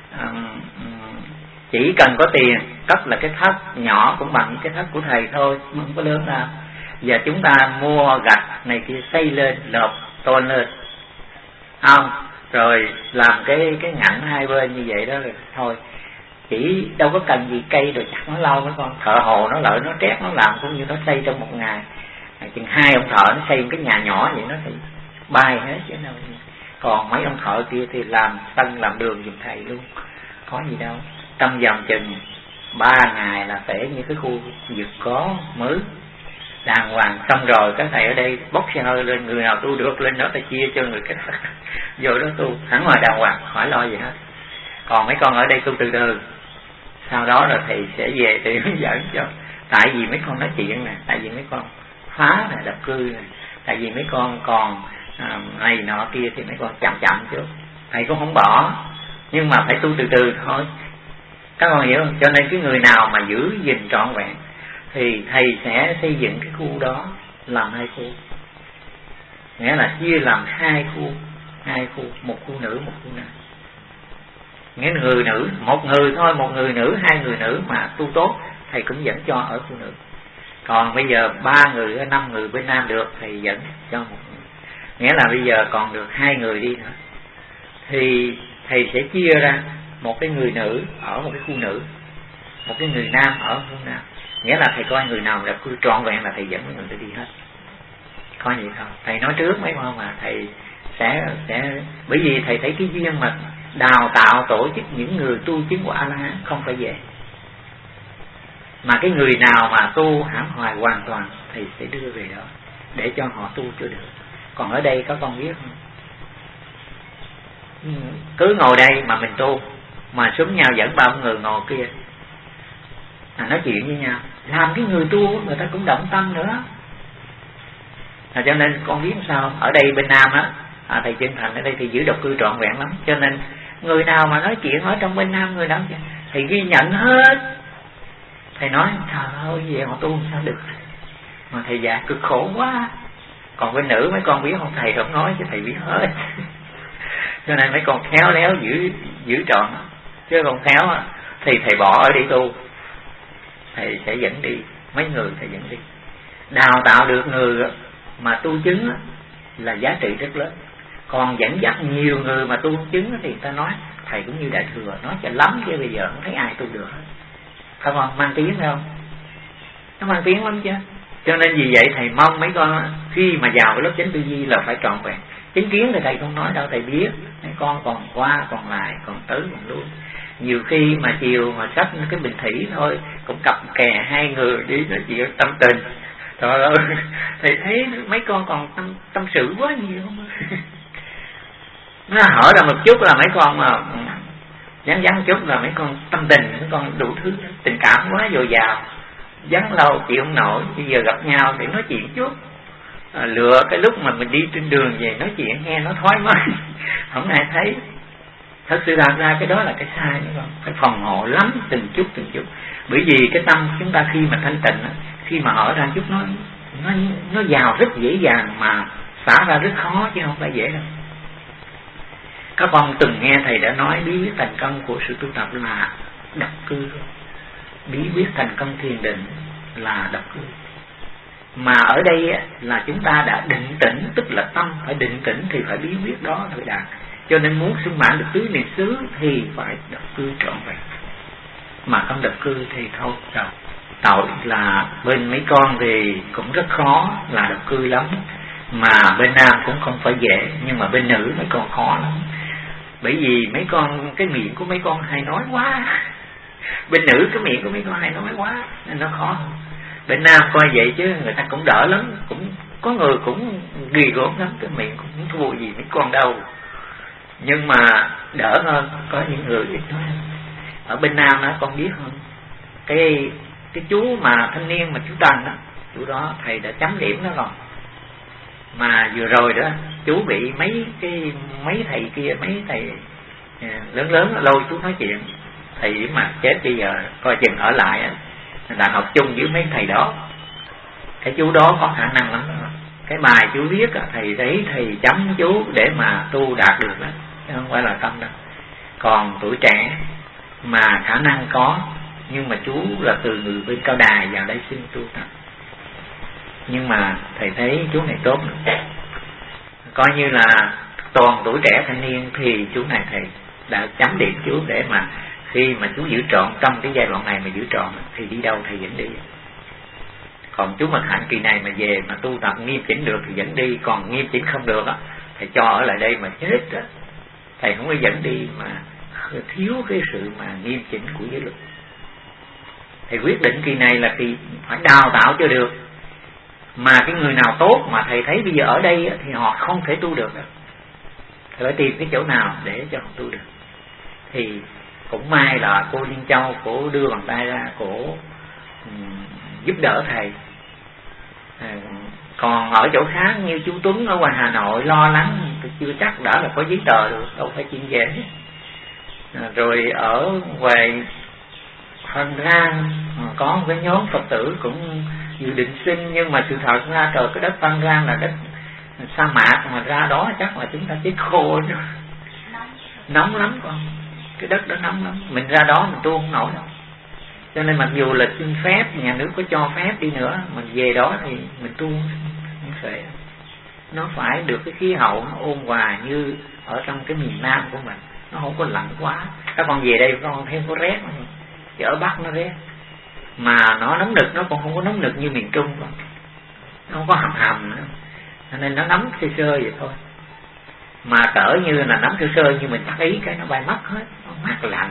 chỉ cần có tiền cất là cái thất nhỏ cũng bằng cái thất của thầy thôi, không có lớn đâu. Giờ chúng ta mua gạch này kia xây lên lợp tôn lên không, rồi làm cái cái ngẵn hai bên như vậy đó rồi thôi, chỉ đâu có cần gì cây rồi chặt nó lâu mấy con, thợ hồ nó lợi nó trét nó làm cũng như nó xây trong một ngày. chừng hai ông thợ nó xây một cái nhà nhỏ vậy nó thì bay hết chứ đâu. Còn mấy ông thợ kia thì làm sân làm đường giùm thầy luôn, có gì đâu. Trong vòng chừng ba ngày là phải như cái khu vực có mới đàng hoàng. Xong rồi các thầy ở đây bốc xe hơi lên, người nào tu được lên đó ta chia cho người khác vô đó tu hẳn ngoài đàng hoàng, khỏi lo gì hết. Còn mấy con ở đây tu từ từ, sau đó là thầy sẽ về thì hướng dẫn cho. Tại vì mấy con nói chuyện nè, tại vì mấy con phá này, đập cư này, tại vì mấy con còn à, này nọ kia thì mấy con chậm chậm chứ. Thầy cũng không bỏ, nhưng mà phải tu từ từ thôi. Các con hiểu không? Cho nên cái người nào mà giữ gìn trọn vẹn thì thầy sẽ xây dựng cái khu đó làm hai khu, nghĩa là chia làm hai khu, hai khu, một khu nữ, một khu nam. Nghĩa là người nữ, một người thôi, một người nữ, hai người nữ mà tu tốt thầy cũng dẫn cho ở khu nữ. Còn bây giờ ba người, năm người bên nam được thầy dẫn cho một người. Nghĩa là bây giờ còn được hai người đi nữa, thì thầy sẽ chia ra một cái người nữ ở một cái khu nữ, một cái người nam ở khu nam. Nghĩa là thầy coi người nào là cư trọn vẹn là thầy dẫn mấy người đó đi hết. Coi vậy không? Thầy nói trước mấy con mà thầy sẽ sẽ bởi vì thầy thấy cái duyên mà đào tạo tổ chức những người tu chứng của A-la-hán không phải dễ. Mà cái người nào mà tu hãm hoài hoàn toàn thầy sẽ đưa về đó để cho họ tu cho được. Còn ở đây các con biết không? Cứ ngồi đây mà mình tu, mà xuống nhau dẫn bao người ngồi kia à, nói chuyện với nhau, làm cái người tu người ta cũng động tâm nữa. À, cho nên con biết sao ở đây bên Nam á, à, thầy Chân Thành ở đây thì giữ độc cư trọn vẹn lắm. Cho nên người nào mà nói chuyện ở trong bên Nam, người nào thầy ghi nhận hết. Thầy nói trời ơi về họ tu sao được, mà thầy già cực khổ quá. Còn bên nữ mấy con biết không, thầy không nói chứ thầy biết hết. Cho nên mấy con khéo léo giữ giữ trọn, chứ còn khéo thì thầy bỏ ở đi tu, thầy sẽ dẫn đi mấy người, thầy dẫn đi. Đào tạo được người mà tu chứng là giá trị rất lớn. Còn dẫn dắt nhiều người mà tu chứng thì người ta nói thầy cũng như Đại Thừa, nói cho lắm chứ bây giờ không thấy ai tu được hết. Không không? Mang tiếng không? Nó mang tiếng lắm chứ. Cho nên vì vậy thầy mong mấy con khi mà vào cái lớp chánh tư duy là phải trọn vẹn. Chính kiến thì thầy không nói đâu, thầy biết mấy con còn qua còn lại, còn tới còn lui. Nhiều khi mà chiều mà sách cái bình thủy thôi cũng cặp kè hai người đi nói chuyện tâm tình. Trời ơi, thầy thấy mấy con còn tâm, tâm sự quá nhiều. Nó hỏi ra một chút là mấy con mà vắng vắng chút là mấy con tâm tình, mấy con đủ thứ tình cảm quá dồi dào, vắng lâu chịu không nổi. Bây giờ gặp nhau để nói chuyện chút, à, lựa cái lúc mà mình đi trên đường về nói chuyện nghe nó thoải mái, không ai thấy. Thật sự làm ra cái đó là cái sai nữa, phải phòng hộ lắm, từng chút từng chút. Bởi vì cái tâm chúng ta khi mà thanh tịnh, khi mà hỏi ra chút nó nó nó vào rất dễ dàng, mà xả ra rất khó chứ không phải dễ đâu. Các con từng nghe thầy đã nói bí quyết thành công của sự tu tập là độc cư, bí quyết thành công thiền định là độc cư. Mà ở đây là chúng ta đã định tĩnh, tức là tâm phải định tĩnh thì phải bí quyết đó mới đạt. Cho nên muốn xưng mãn được tứ niệm xứ thì phải độc cư trọn vẹn. Mà không độc cư thì thôi rồi. Tội là bên mấy con thì cũng rất khó, là độc cư lắm. Mà bên nam cũng không phải dễ, nhưng mà bên nữ mấy con khó lắm. Bởi vì mấy con, cái miệng của mấy con hay nói quá. Bên nữ cái miệng của mấy con hay nói quá nên nó khó hơn. Bên nam coi vậy chứ người ta cũng đỡ lắm, cũng có người cũng ghi gốm lắm, cái miệng cũng không thua gì mấy con đâu. Nhưng mà đỡ hơn, có những người ít nói. Ở bên nam đó con biết không, cái cái chú mà thanh niên mà chú Trần đó, chú đó thầy đã chấm điểm đó rồi. Mà vừa rồi đó chú bị mấy cái mấy thầy kia, mấy thầy lớn lớn lôi chú nói chuyện. Thầy mà chết bây giờ coi chừng ở lại á, là học chung với mấy thầy đó. Cái chú đó có khả năng lắm đó. Cái bài chú viết á, thầy thấy thầy chấm chú để mà tu đạt được đó, chứ không phải là tâm đâu. Còn tuổi trẻ mà khả năng có, nhưng mà chú là từ người bên Cao Đài vào đây xin tu tập. Nhưng mà thầy thấy chú này tốt nữa. Coi như là toàn tuổi trẻ thanh niên thì chú này thầy đã chấm điểm chú để mà khi mà chú giữ trọn trong cái giai đoạn này mà giữ trọn thì đi đâu thầy dẫn đi. Còn chú Mật Hạnh kỳ này mà về mà tu tập nghiêm chỉnh được thì dẫn đi, còn nghiêm chỉnh không được á thầy cho ở lại đây mà chết á, thầy không có dẫn đi mà thiếu cái sự mà nghiêm chỉnh của giới luật. Thầy quyết định kỳ này là kỳ phải đào tạo cho được, mà cái người nào tốt mà thầy thấy bây giờ ở đây á, thì họ không thể tu được đâu. Thầy phải tìm cái chỗ nào để cho họ tu được. Thì cũng may là cô Liên Châu, cổ đưa bàn tay ra, cổ um, giúp đỡ thầy. À, còn ở chỗ khác như chú Tuấn ở ngoài Hà Nội lo lắng chưa chắc đã là có giấy tờ được, đâu phải chuyện dễ. À, rồi ở ngoài Phan Rang có một cái nhóm Phật tử cũng dự định sinh, nhưng mà sự thật ra trời cái đất Phan Rang là đất sa mạc, mà ra đó chắc là chúng ta chết khô nữa. Nóng lắm con, cái đất đó nóng lắm, mình ra đó mình tu không nổi đâu. Cho nên mặc dù là xin phép, nhà nước có cho phép đi nữa, mình về đó thì mình tu không phải. Nó phải được cái khí hậu nó ôn hòa như ở trong cái miền Nam của mình, nó không có lạnh quá. Các con về đây con thêm có rét nữa, chứ ở Bắc nó rét, mà nó nóng nực, nó còn không có nóng nực như miền Trung con. Nó không có hầm hầm nữa, cho nên nó nóng sơ sơ vậy thôi. Mà cỡ như là nóng sơ sơ như mình tác ý cái nó bay mất hết, nó mát lạnh.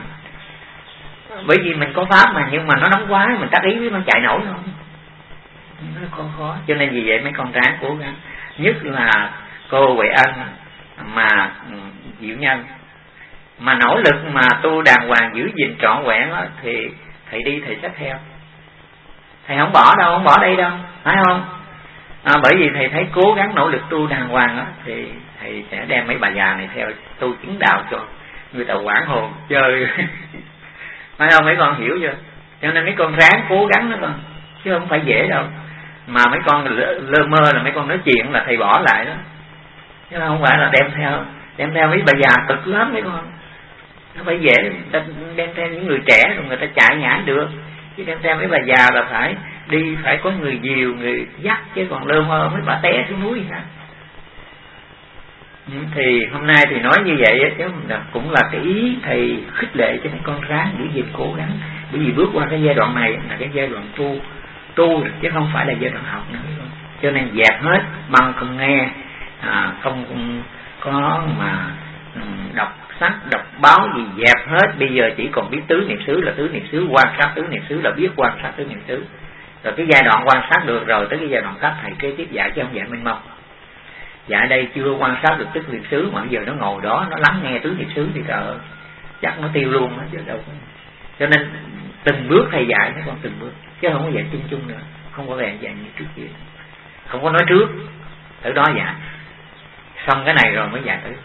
Bởi vì mình có pháp mà, nhưng mà nó nóng quá mình tác ý nó chạy nổi không, nó khó khó. Cho nên vì vậy mấy con ráng cố gắng, nhất là cô Huệ Ân mà Diệu Nhân mà nỗ lực mà tu đàng hoàng giữ gìn trọn vẹn đó, thì thầy đi thầy xách theo, thầy không bỏ đâu, không bỏ đây đâu, phải không? À, bởi vì thầy thấy cố gắng nỗ lực tu đàng hoàng đó, thì thầy sẽ đem mấy bà già này theo tu chứng đạo cho người ta quảng hồn chơi. Phải không? Mấy con hiểu chưa? Cho nên mấy con ráng cố gắng đó con, chứ không phải dễ đâu. Mà mấy con lơ mơ là mấy con nói chuyện là thầy bỏ lại đó, chứ không phải là đem theo đem theo mấy bà già cực lắm mấy con. Nó phải dễ, đem theo những người trẻ rồi người ta chạy nhảy được, chứ đem theo mấy bà già là phải đi, phải có người dìu, người dắt, chứ còn lơ mơ mấy bà té xuống núi ha. Thì hôm nay thì nói như vậy chứ cũng là cái ý thầy khích lệ cho mấy con ráng giữ gìn cố gắng, bởi vì bước qua cái giai đoạn này là cái giai đoạn tu tu chứ không phải là giai đoạn học nữa. Cho nên dẹp hết, băng không nghe, à, không có mà đọc sách đọc báo gì, dẹp hết. Bây giờ chỉ còn biết tứ niệm xứ là tứ niệm xứ, quan sát tứ niệm xứ là biết quan sát tứ niệm xứ. Rồi cái giai đoạn quan sát được rồi, tới cái giai đoạn khác thầy kế tiếp dạy chứ không dạy mênh mông. Dạ đây chưa quan sát được tứ niệm xứ mà bây giờ nó ngồi đó nó lắng nghe tứ niệm xứ thì trời ơi, chắc nó tiêu luôn đó chứ đâu. Cho nên từng bước thầy dạy mấy con từng bước, chứ không có dạy chung chung nữa, không có về dạy như trước kia, không có nói trước tới đó dạy, xong cái này rồi mới dạy tới.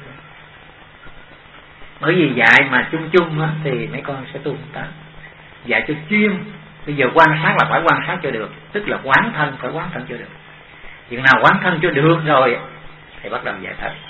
Bởi vì dạy mà chung chung á, thì mấy con sẽ tu không tới. Dạy cho chuyên, bây giờ quan sát là phải quan sát cho được, tức là quán thân phải quán thân cho được. Chuyện nào quán thân cho được rồi thì bắt đầu giải thoát,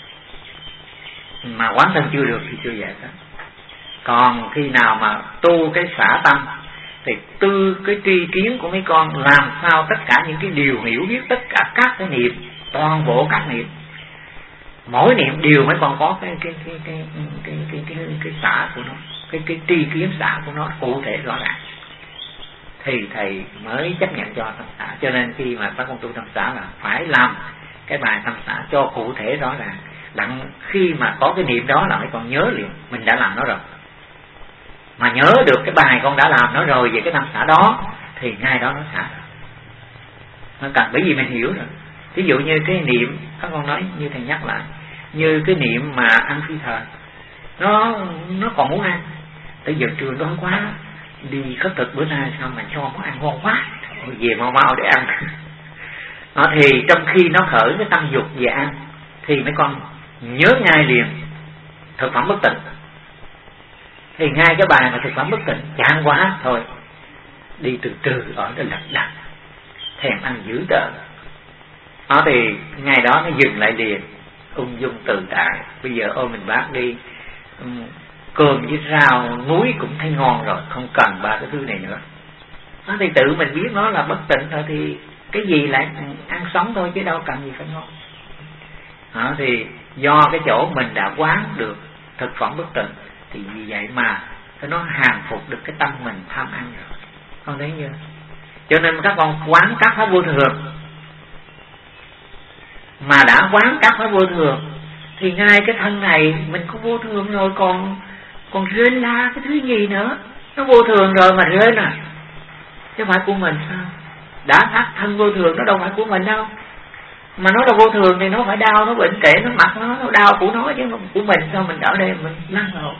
mà quán thân chưa được thì chưa giải thoát. Còn khi nào mà tu cái xả tâm thì tư cái tri kiến của mấy con làm sao tất cả những cái điều hiểu biết, tất cả các cái niệm, toàn bộ các niệm, mỗi niệm đều mấy con có cái cái cái cái cái cái cái, cái, cái xả của nó, cái cái tri kiến xả của nó cụ thể rõ ràng, thì thầy mới chấp nhận cho tâm xả. Cho nên khi mà các con tu tâm xả là phải làm cái bài tâm xả cho cụ thể rõ ràng, đặng khi mà có cái niệm đó là mấy con nhớ liền mình đã làm nó rồi, mà nhớ được cái bài con đã làm nó rồi về cái tâm xả đó thì ngay đó nó xả rồi. Nó cần, bởi vì mình hiểu rồi. Ví dụ như cái niệm các con nói như thầy nhắc lại, như cái niệm mà ăn phi thời, nó nó còn muốn ăn, tới giờ trưa đói quá, đi khất thực bữa nay sao mà cho nó ăn ngon quá, thôi về mau mau để ăn. Nó thì trong khi nó khởi cái tâm dục về ăn thì mấy con nhớ ngay liền thực phẩm bất tịnh, thì ngay cái bài mà thực phẩm bất tịnh chán quá thôi đi từ từ ở đó lật đật thèm ăn dữ tợn. Nó thì ngày đó nó dừng lại liền, ung dung tự tại. Bây giờ ôm mình bác đi, um, cơm với rau muối cũng thấy ngon rồi, không cần ba cái thứ này nữa. Nó thì tự mình biết nó là bất tịnh rồi thì cái gì lại ăn sống thôi chứ đâu cần gì phải ngon. Đó thì do cái chỗ mình đã quán được thực phẩm bất tịnh thì vì vậy mà nó hàng phục được cái tâm mình tham ăn rồi. Con thấy chưa? Cho nên các con quán các pháp vô thường. Mà đã quán các pháp vô thường thì ngay cái thân này mình có vô thường rồi, còn còn rên la cái thứ gì nữa. Nó vô thường rồi mà rên à, chứ phải của mình sao? Đã phát thân vô thường nó đâu phải của mình đâu. Mà nó là vô thường thì nó phải đau, nó bệnh tệ, nó mặc nó, nó đau của nó chứ không của mình. Sao mình ở đây mình lăn lộn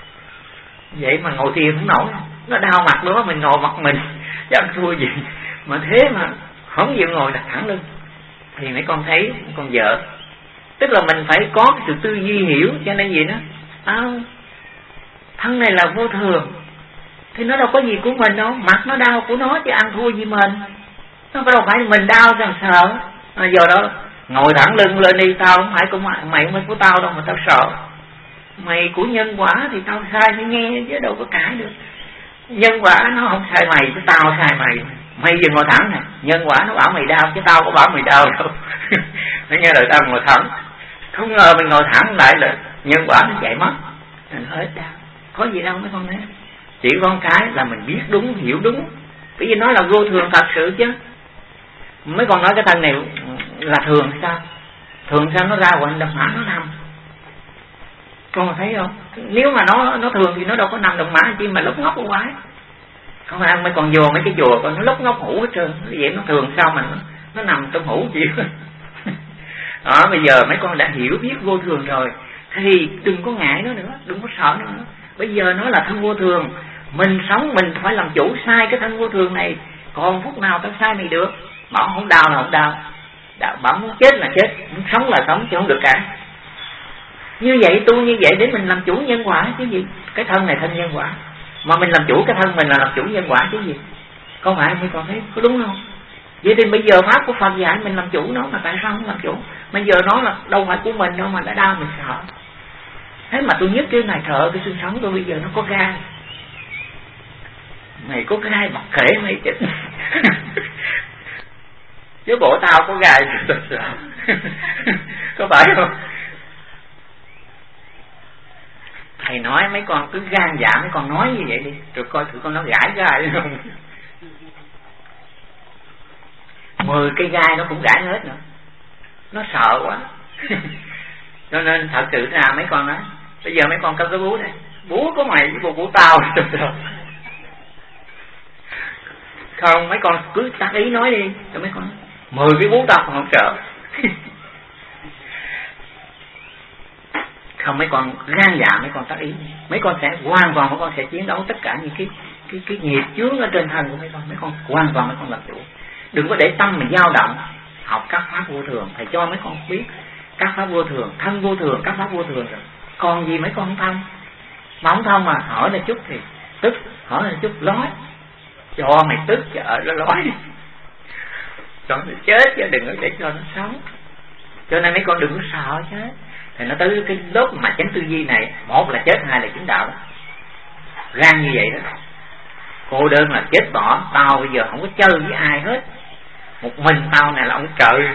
vậy mà ngồi thiền không nổi. Nó đau mặt đó mình ngồi mặt mình chứ ăn thua gì. Mà thế mà không chịu ngồi đặt thẳng lưng thì mấy con thấy con vợ. Tức là mình phải có cái sự tư duy hiểu. Cho nên gì đó à, thân này là vô thường thì nó đâu có gì của mình đâu. Mặt nó đau của nó chứ ăn thua gì mình. Nó đâu phải mình đau rằng sợ. À, giờ đó ngồi thẳng lưng lên đi. Tao không phải của mày, mày không phải của tao đâu mà tao sợ. Mày của nhân quả thì tao sai phải nghe chứ đâu có cãi được. Nhân quả nó không sai mày chứ tao sai mày. Mày giờ ngồi thẳng nè, nhân quả nó bảo mày đau chứ tao có bảo mày đau đâu. Nó nghe lời tao ngồi thẳng. Không ngờ mình ngồi thẳng lại là nhân quả nó chạy mất. Mình hết đau. Có gì đâu mấy con thấy. Chỉ con cái là mình biết đúng, hiểu đúng. Bởi vì nó là vô thường thật sự chứ. Mấy con nói cái thân này là thường sao? Thường sao nó ra ngoài đồng mã nó nằm. Con thấy không? Nếu mà nó nó thường thì nó đâu có nằm đồng mã chi mà lúc ngốc ở ngoài. Không phải mấy con vô mấy cái chùa con nó lúc ngốc hủ hết trơn. Vậy nó thường sao mà nó, nó nằm trong hủ chịu. Đó, bây giờ mấy con đã hiểu biết vô thường rồi thì đừng có ngại nó nữa, đừng có sợ nó nữa. Bây giờ nó là thân vô thường, mình sống mình phải làm chủ sai cái thân vô thường này. Còn phút nào tao sai mày được. Bảo không đau là không đau, bảo muốn chết là chết, muốn sống là sống chứ không được cả. Như vậy tu như vậy để mình làm chủ nhân quả chứ gì. Cái thân này thân nhân quả, mà mình làm chủ cái thân mình là làm chủ nhân quả chứ gì. Có phải mấy con thấy có đúng không? Vậy thì bây giờ pháp của Phật dạy mình làm chủ nó, mà tại sao không làm chủ? Bây giờ nó là đâu phải của mình đâu mà đã đau mình sợ. Thế mà tôi nhất cái này thợ cái xương sống tôi bây giờ nó có gai. Mày có gai mặc kệ mày chết. Chứ bộ tao có gai thì tôi sợ. Có phải không? Thầy nói mấy con cứ gan dạ mấy con nói như vậy đi, rồi coi thử con nó gãi gai không. Mười cây gai nó cũng gãi hết nữa. Nó sợ quá. Cho nên thật sự ra mấy con nói bây giờ mấy con có cái bú này, bú của mày với bộ của tao. Không, mấy con cứ tác ý nói đi. Rồi mấy con mười cái bú tao còn không sợ. Không, mấy con gan dạ mấy con tác ý. Mấy con sẽ hoàn toàn mấy con sẽ chiến đấu tất cả những cái cái cái nghiệp chướng ở trên thân của mấy con. Mấy con hoàn toàn mấy con làm chủ. Đừng có để tâm mình dao động. Học các pháp vô thường, thầy cho mấy con biết các pháp vô thường, thân vô thường, các pháp vô thường rồi. Còn gì mấy con không thông. Mà không thông mà hỏi là chút thì tức, hỏi là chút nói. Cho mày tức chứ ở nó nói. Cho nó chết chứ đừng có để cho nó sống. Cho nên mấy con đừng có sợ chứ. Thì nó tới cái lớp mà chánh tư duy này, một là chết, hai là chứng đạo đó. Gan như vậy đó. Cô đơn là chết bỏ, tao bây giờ không có chơi với ai hết. Một mình tao này là ông trời.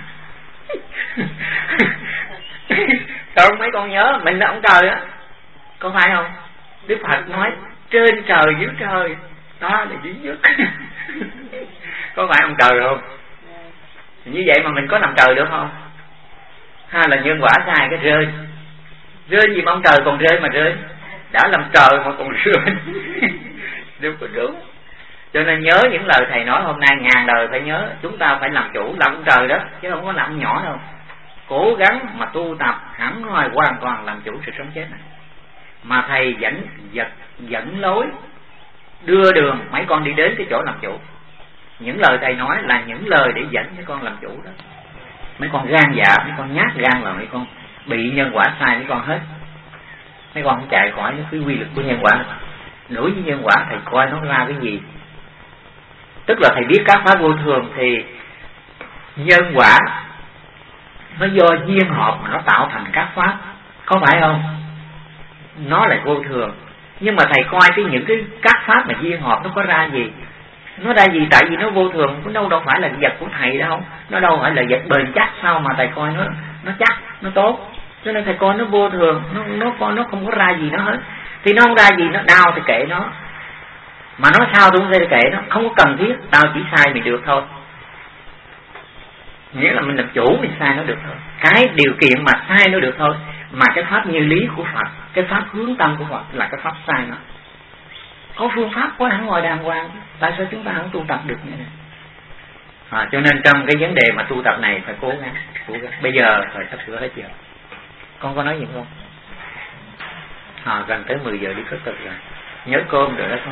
Không, mấy con nhớ mình là ông trời á. Có phải không? Đức Phật nói trên trời dưới trời, đó là duy nhất. Có phải ông trời không? Như vậy mà mình có làm trời được không? Hay là nhân quả sai cái rơi. Rơi gì mà ông trời còn rơi mà rơi. Đã làm trời mà còn rơi. Đúng có đúng. Cho nên nhớ những lời thầy nói hôm nay ngàn đời phải nhớ. Chúng ta phải làm chủ, làm ông trời đó, chứ không có làm ông nhỏ đâu. Cố gắng mà tu tập hẳn hoài hoàn toàn làm chủ sự sống chết này. Mà thầy dẫn dẫn, dẫn lối, đưa đường mấy con đi đến cái chỗ làm chủ. Những lời thầy nói là những lời để dẫn mấy con làm chủ đó. Mấy con gan dạ, mấy con nhát gan là mấy con bị nhân quả sai mấy con hết. Mấy con không chạy khỏi cái quy lực của nhân quả. Đối với nhân quả thầy coi nó ra cái gì. Tức là thầy biết các pháp vô thường thì nhân quả nó do duyên hợp mà nó tạo thành các pháp. Có phải không? Nó là vô thường. Nhưng mà thầy coi cái những cái các pháp mà duyên hợp nó có ra gì. Nó ra gì tại vì nó vô thường. Nó đâu đâu phải là vật của thầy đâu. Nó đâu phải là vật bền chắc sao mà thầy coi nó nó chắc, nó tốt. Cho nên thầy coi nó vô thường. Nó nó, nó không có ra gì nó hết. Thì nó không ra gì nó đau thì kệ nó. Mà nói sao tôi cũng phải kệ nó, không có cần thiết. Tao chỉ sai mày được thôi, nghĩa là mình làm chủ mình sai nó được thôi. Cái điều kiện mà sai nó được thôi. Mà cái pháp như lý của Phật, cái pháp hướng tâm của Phật là cái pháp sai nó. Có phương pháp quá hẳn ngoài đàng hoàng, tại sao chúng ta không tu tập được như này? À, cho nên trong cái vấn đề mà tu tập này phải cố gắng, cố gắng. Bây giờ phải sắp sửa hết giờ. Con có nói gì không? À, gần tới mười giờ đi cất cực rồi, nhớ cơm rồi đó con.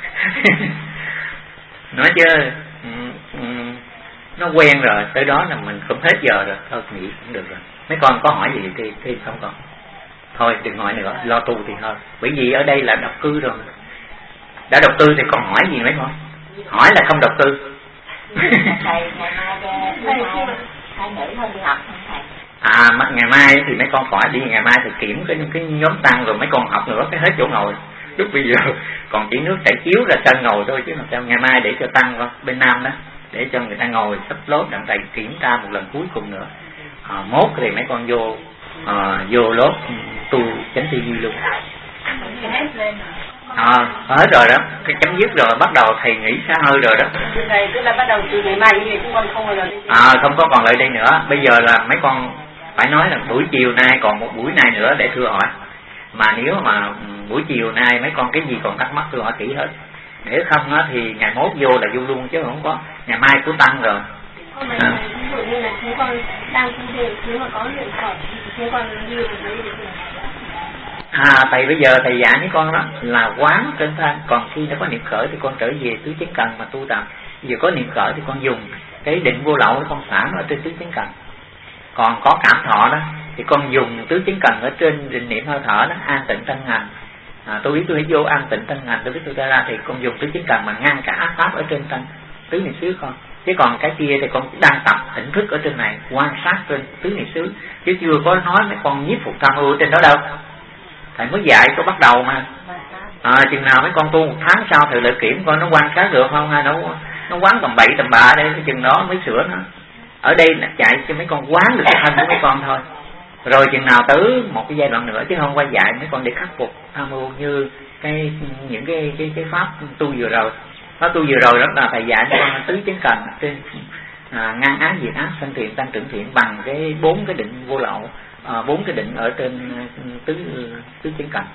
Nói chứ nó quen rồi, tới đó là mình cũng hết giờ rồi, thôi nghỉ cũng được rồi. Mấy con có hỏi gì thì thì không còn. Thôi đừng hỏi nữa, lo tu thì hơn. Bởi vì ở đây là độc cư rồi. Đã độc cư thì còn hỏi gì mấy con? Hỏi là không độc cư. Thầy ngày mai hai nữ thôi đi học không thầy? À ngày mai thì mấy con khỏi đi, ngày mai thì kiểm cái cái nhóm tăng rồi mấy con học nữa cái hết chỗ ngồi. Lúc bây giờ còn chỉ nước chảy chiếu ra sân ngồi thôi chứ làm sao. Ngày mai để cho tăng vào bên Nam đó, để cho người ta ngồi sắp lốt đặng thầy kiểm tra một lần cuối cùng nữa. À, mốt thì mấy con vô à, vô lốt tu chánh tư duy luôn. À, hết rồi đó, cái chấm dứt rồi, bắt đầu thầy nghỉ xả hơi rồi đó. Thầy tức là bắt đầu từ ngày mai như vậy chúng con không bao giờ đi. À không có còn lại đây nữa. Bây giờ là mấy con phải nói là buổi chiều nay còn một buổi nay nữa để thưa hỏi. Mà nếu mà buổi chiều nay mấy con cái gì còn thắc mắc thưa hỏi kỹ hết. Để không á thì ngày mốt vô là vô luôn chứ không có. Ngày mai của tăng rồi. Hôm nay à. Ví dụ như là chúng con đang tu thiền, nếu mà có luyện khởi thì chúng con đi được đấy được. À thầy bây giờ thầy dạy với con đó là quán trên thân, còn khi nó có niệm khởi thì con trở về tứ chánh cần mà tu tập. Giờ có niệm khởi thì con dùng cái định vô lậu con xả ở trên tứ chánh cần. Còn có cảm thọ đó thì con dùng tứ chánh cần ở trên định niệm hơi thở đó, an tịnh thân hành. À, tôi biết tôi hiểu vô an tịnh thân hành, tôi biết tôi ra thì con dùng tứ chánh cần mà ngăn cả ác pháp ở trên thân tứ niệm xứ con. Chứ còn cái kia thì con đang tập tỉnh thức ở trên này, quan sát trên tứ niệm xứ, chứ chưa có nói mấy con nhiếp phục tham ưu trên đó đâu. Thầy mới dạy có bắt đầu mà. À, chừng nào mấy con tu một tháng sau thầy lại kiểm coi nó quan sát được không, hay nó nó quán tầm bậy tầm bạ đây, cái chừng đó mới sửa nó. Ở đây là chạy cho mấy con quán được cái thân của mấy con thôi. Rồi chừng nào tới một cái giai đoạn nữa chứ không qua dạy mấy con để khắc phục tham ưu như cái những cái cái cái pháp tu vừa rồi. Pháp tu vừa rồi đó là thầy dạy cho con tứ chánh cần trên à, ngăn ác diệt ác sanh thiện tăng trưởng thiện bằng cái bốn cái định vô lậu, à, bốn cái định ở trên tứ tứ chánh cần.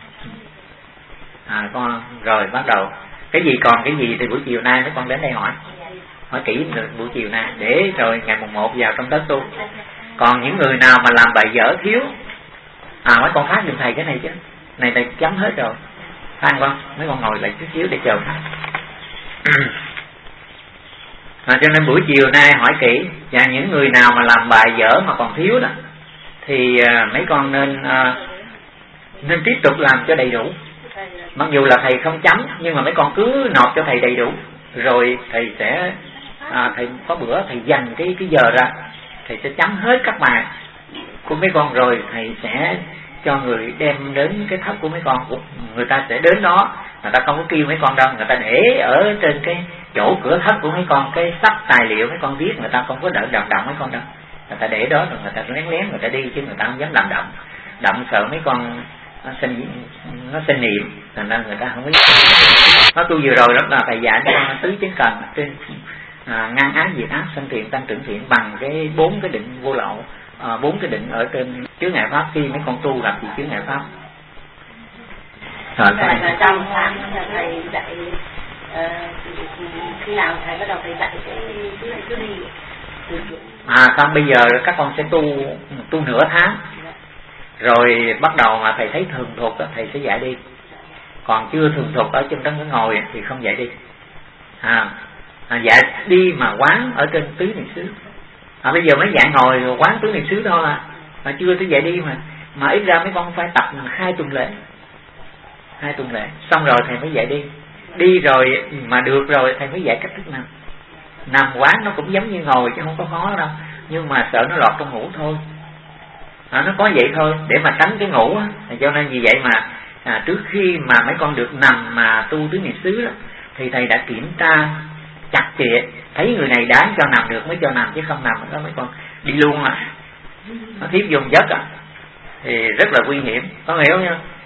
À con rồi bắt đầu cái gì còn cái gì thì buổi chiều nay mấy con đến đây hỏi hỏi kỹ buổi chiều nay để rồi ngày mùng một vào trong đất tu. Còn những người nào mà làm bài dở thiếu à mấy con phát giùm thầy cái này chứ này thầy chấm hết rồi, phan con mấy con ngồi lại chút xíu để chờ phát. À, cho nên buổi chiều nay hỏi kỹ, và những người nào mà làm bài dở mà còn thiếu đó thì à, mấy con nên à, nên tiếp tục làm cho đầy đủ. Mặc dù là thầy không chấm nhưng mà mấy con cứ nộp cho thầy đầy đủ, rồi thầy sẽ à, thầy có bữa thầy dành cái cái giờ ra, thầy sẽ chấm hết các bài của mấy con, rồi thầy sẽ cho người đem đến cái thất của mấy con. Người ta sẽ đến đó, người ta không có kêu mấy con đâu, người ta để ở trên cái chỗ cửa thất của mấy con cái sắp tài liệu mấy con viết, người ta không có đợi động động mấy con đâu, người ta để đó rồi người ta lén lén người ta đi, chứ người ta không dám làm động động sợ mấy con nó sinh nó sinh niệm, thành ra người ta không biết. Nó tu vừa rồi đó là thầy dạy cho con tứ chánh cần trên à, ngăn ác diệt ác sanh thiện tăng trưởng thiện bằng cái bốn cái định vô lậu, à, bốn cái định ở trên chướng ngại pháp khi mấy con tu gặp gì chướng ngại pháp. Rồi thầy trong tháng thầy dạy uh, khi nào thầy bắt đầu thầy dạy cái thứ này cứ đi. À không, bây giờ các con sẽ tu tu nửa tháng. Rồi bắt đầu mà thầy thấy thường thuộc đó, thầy sẽ dạy đi. Còn chưa thường thuộc ở trên trong cái ngồi thì không dạy đi. À, à dạy đi mà quán ở trên tứ niệm xứ. À bây giờ mới dạy ngồi quán tứ niệm xứ thôi à. Mà chưa tới dạy đi mà. Mà ít ra mấy con phải tập hai tuần lễ. Hai tuần lễ. Xong rồi thầy mới dạy đi. Đi rồi mà được rồi thầy mới dạy cách thức nào. Nằm quán nó cũng giống như ngồi chứ không có khó đâu. Nhưng mà sợ nó lọt trong ngủ thôi. À, nó có vậy thôi để mà tránh cái ngủ á. Cho nên vì vậy mà à, trước khi mà mấy con được nằm mà tu tứ niệm xứ đó, thì thầy đã kiểm tra chặt chẽ, thấy người này đáng cho nằm được mới cho nằm, chứ không nằm đó mấy con đi luôn à. Nó thiếp dùng giấc à thì rất là nguy hiểm, có hiểu không?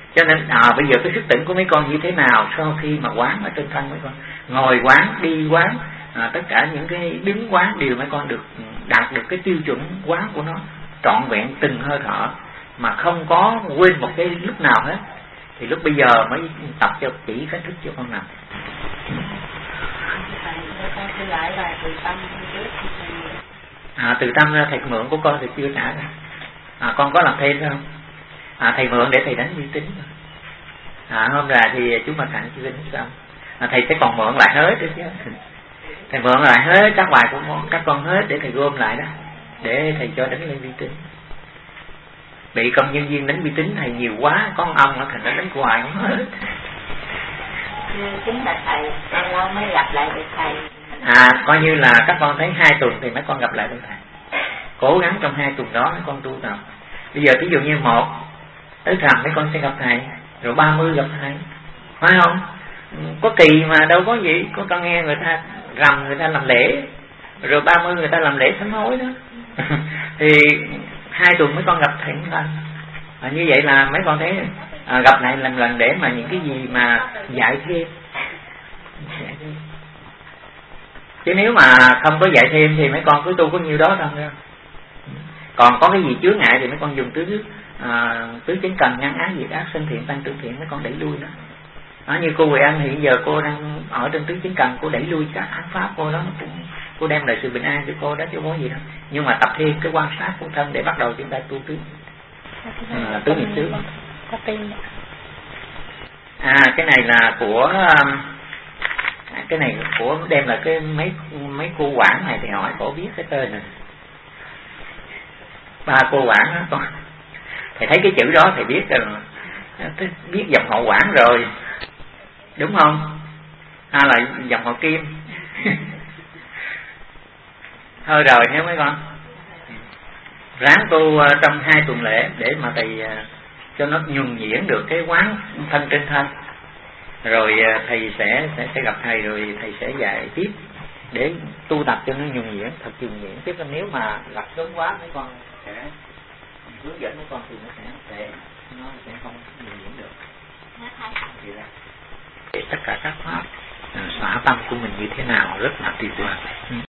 Cho nên à, bây giờ cái sức tỉnh của mấy con như thế nào sau khi mà quán ở trên thân mấy con, ngồi quán, đi quán, à, tất cả những cái đứng quán đều mấy con được đạt được cái tiêu chuẩn quán của nó trọn vẹn từng hơi thở mà không có quên một cái lúc nào hết, thì lúc bây giờ mới tập cho chỉ cách thức cho con nằm. À, từ tâm ra thầy mượn của con thì chưa trả ra. À, con có làm thêm không? À, thầy mượn để thầy đánh vi tính. À, hôm ra thì chúng mà thành chưa tính xong. À, thầy sẽ còn mượn lại hết nữa chứ. Thầy mượn lại hết các bài của con, các con hết để thầy gom lại đó, để thầy cho đánh lên vi tính. Bị công nhân viên đánh vi tính thầy nhiều quá, con ông nó thành nó đánh hoài không hết. Chính là thầy, lâu lâu mới gặp lại được thầy. À, coi như là các con thấy hai tuần thì mấy con gặp lại được thầy. Cố gắng trong hai tuần đó mấy con tu tập. Bây giờ ví dụ như một tới rằm mấy con sẽ gặp thầy, rồi ba mươi gặp thầy, phải không? Có kỳ mà đâu có gì, có con nghe người ta rằm người ta làm lễ, rồi ba mươi người ta làm lễ sám hối đó. Thì hai tuần mấy con gặp thầy một lần. À, như vậy là mấy con thấy à, gặp lại lần lần để mà những cái gì mà dạy thêm. Dạy thêm. Chứ nếu mà không có dạy thêm thì mấy con cứ tu có nhiêu đó thôi. Còn có cái gì chướng ngại thì mấy con dùng tứ à, tứ chánh cần ngăn ác diệt ác sinh thiện tăng trưởng thiện, mấy con đẩy lui đó. À, như cô Huệ Anh hiện giờ cô đang ở trên tứ chánh cần, cô đẩy lui các ác pháp cô đó, cũng cô đem lại sự bình an cho cô đó chứ không có gì đâu. Nhưng mà tập thêm cái quan sát của thân để bắt đầu chúng ta tu tứ à, tứ niệm xứ. À, cái này là của cái này của đem là cái mấy mấy cô quản này thì hỏi cổ biết cái tên này. Ba cô quản đó con, thầy thấy cái chữ đó thầy biết rồi, biết dòng họ Quản rồi, đúng không? À, là dòng họ Kim. Thôi rồi nhé mấy con, ráng tu trong hai tuần lễ để mà thầy cho nó nhuần nhuyễn được cái quán thân trên thân, rồi thầy sẽ sẽ sẽ gặp thầy, rồi thầy sẽ dạy tiếp để tu tập cho nó nhuần nhuyễn, thật nhuần nhuyễn. Chứ nếu mà gặp sớm quá mấy con sẽ hướng dẫn mấy con thì nó sẽ sẽ nó sẽ không nhuần nhuyễn được. Để tất cả các pháp xóa tâm của mình như thế nào rất là tuyệt vời.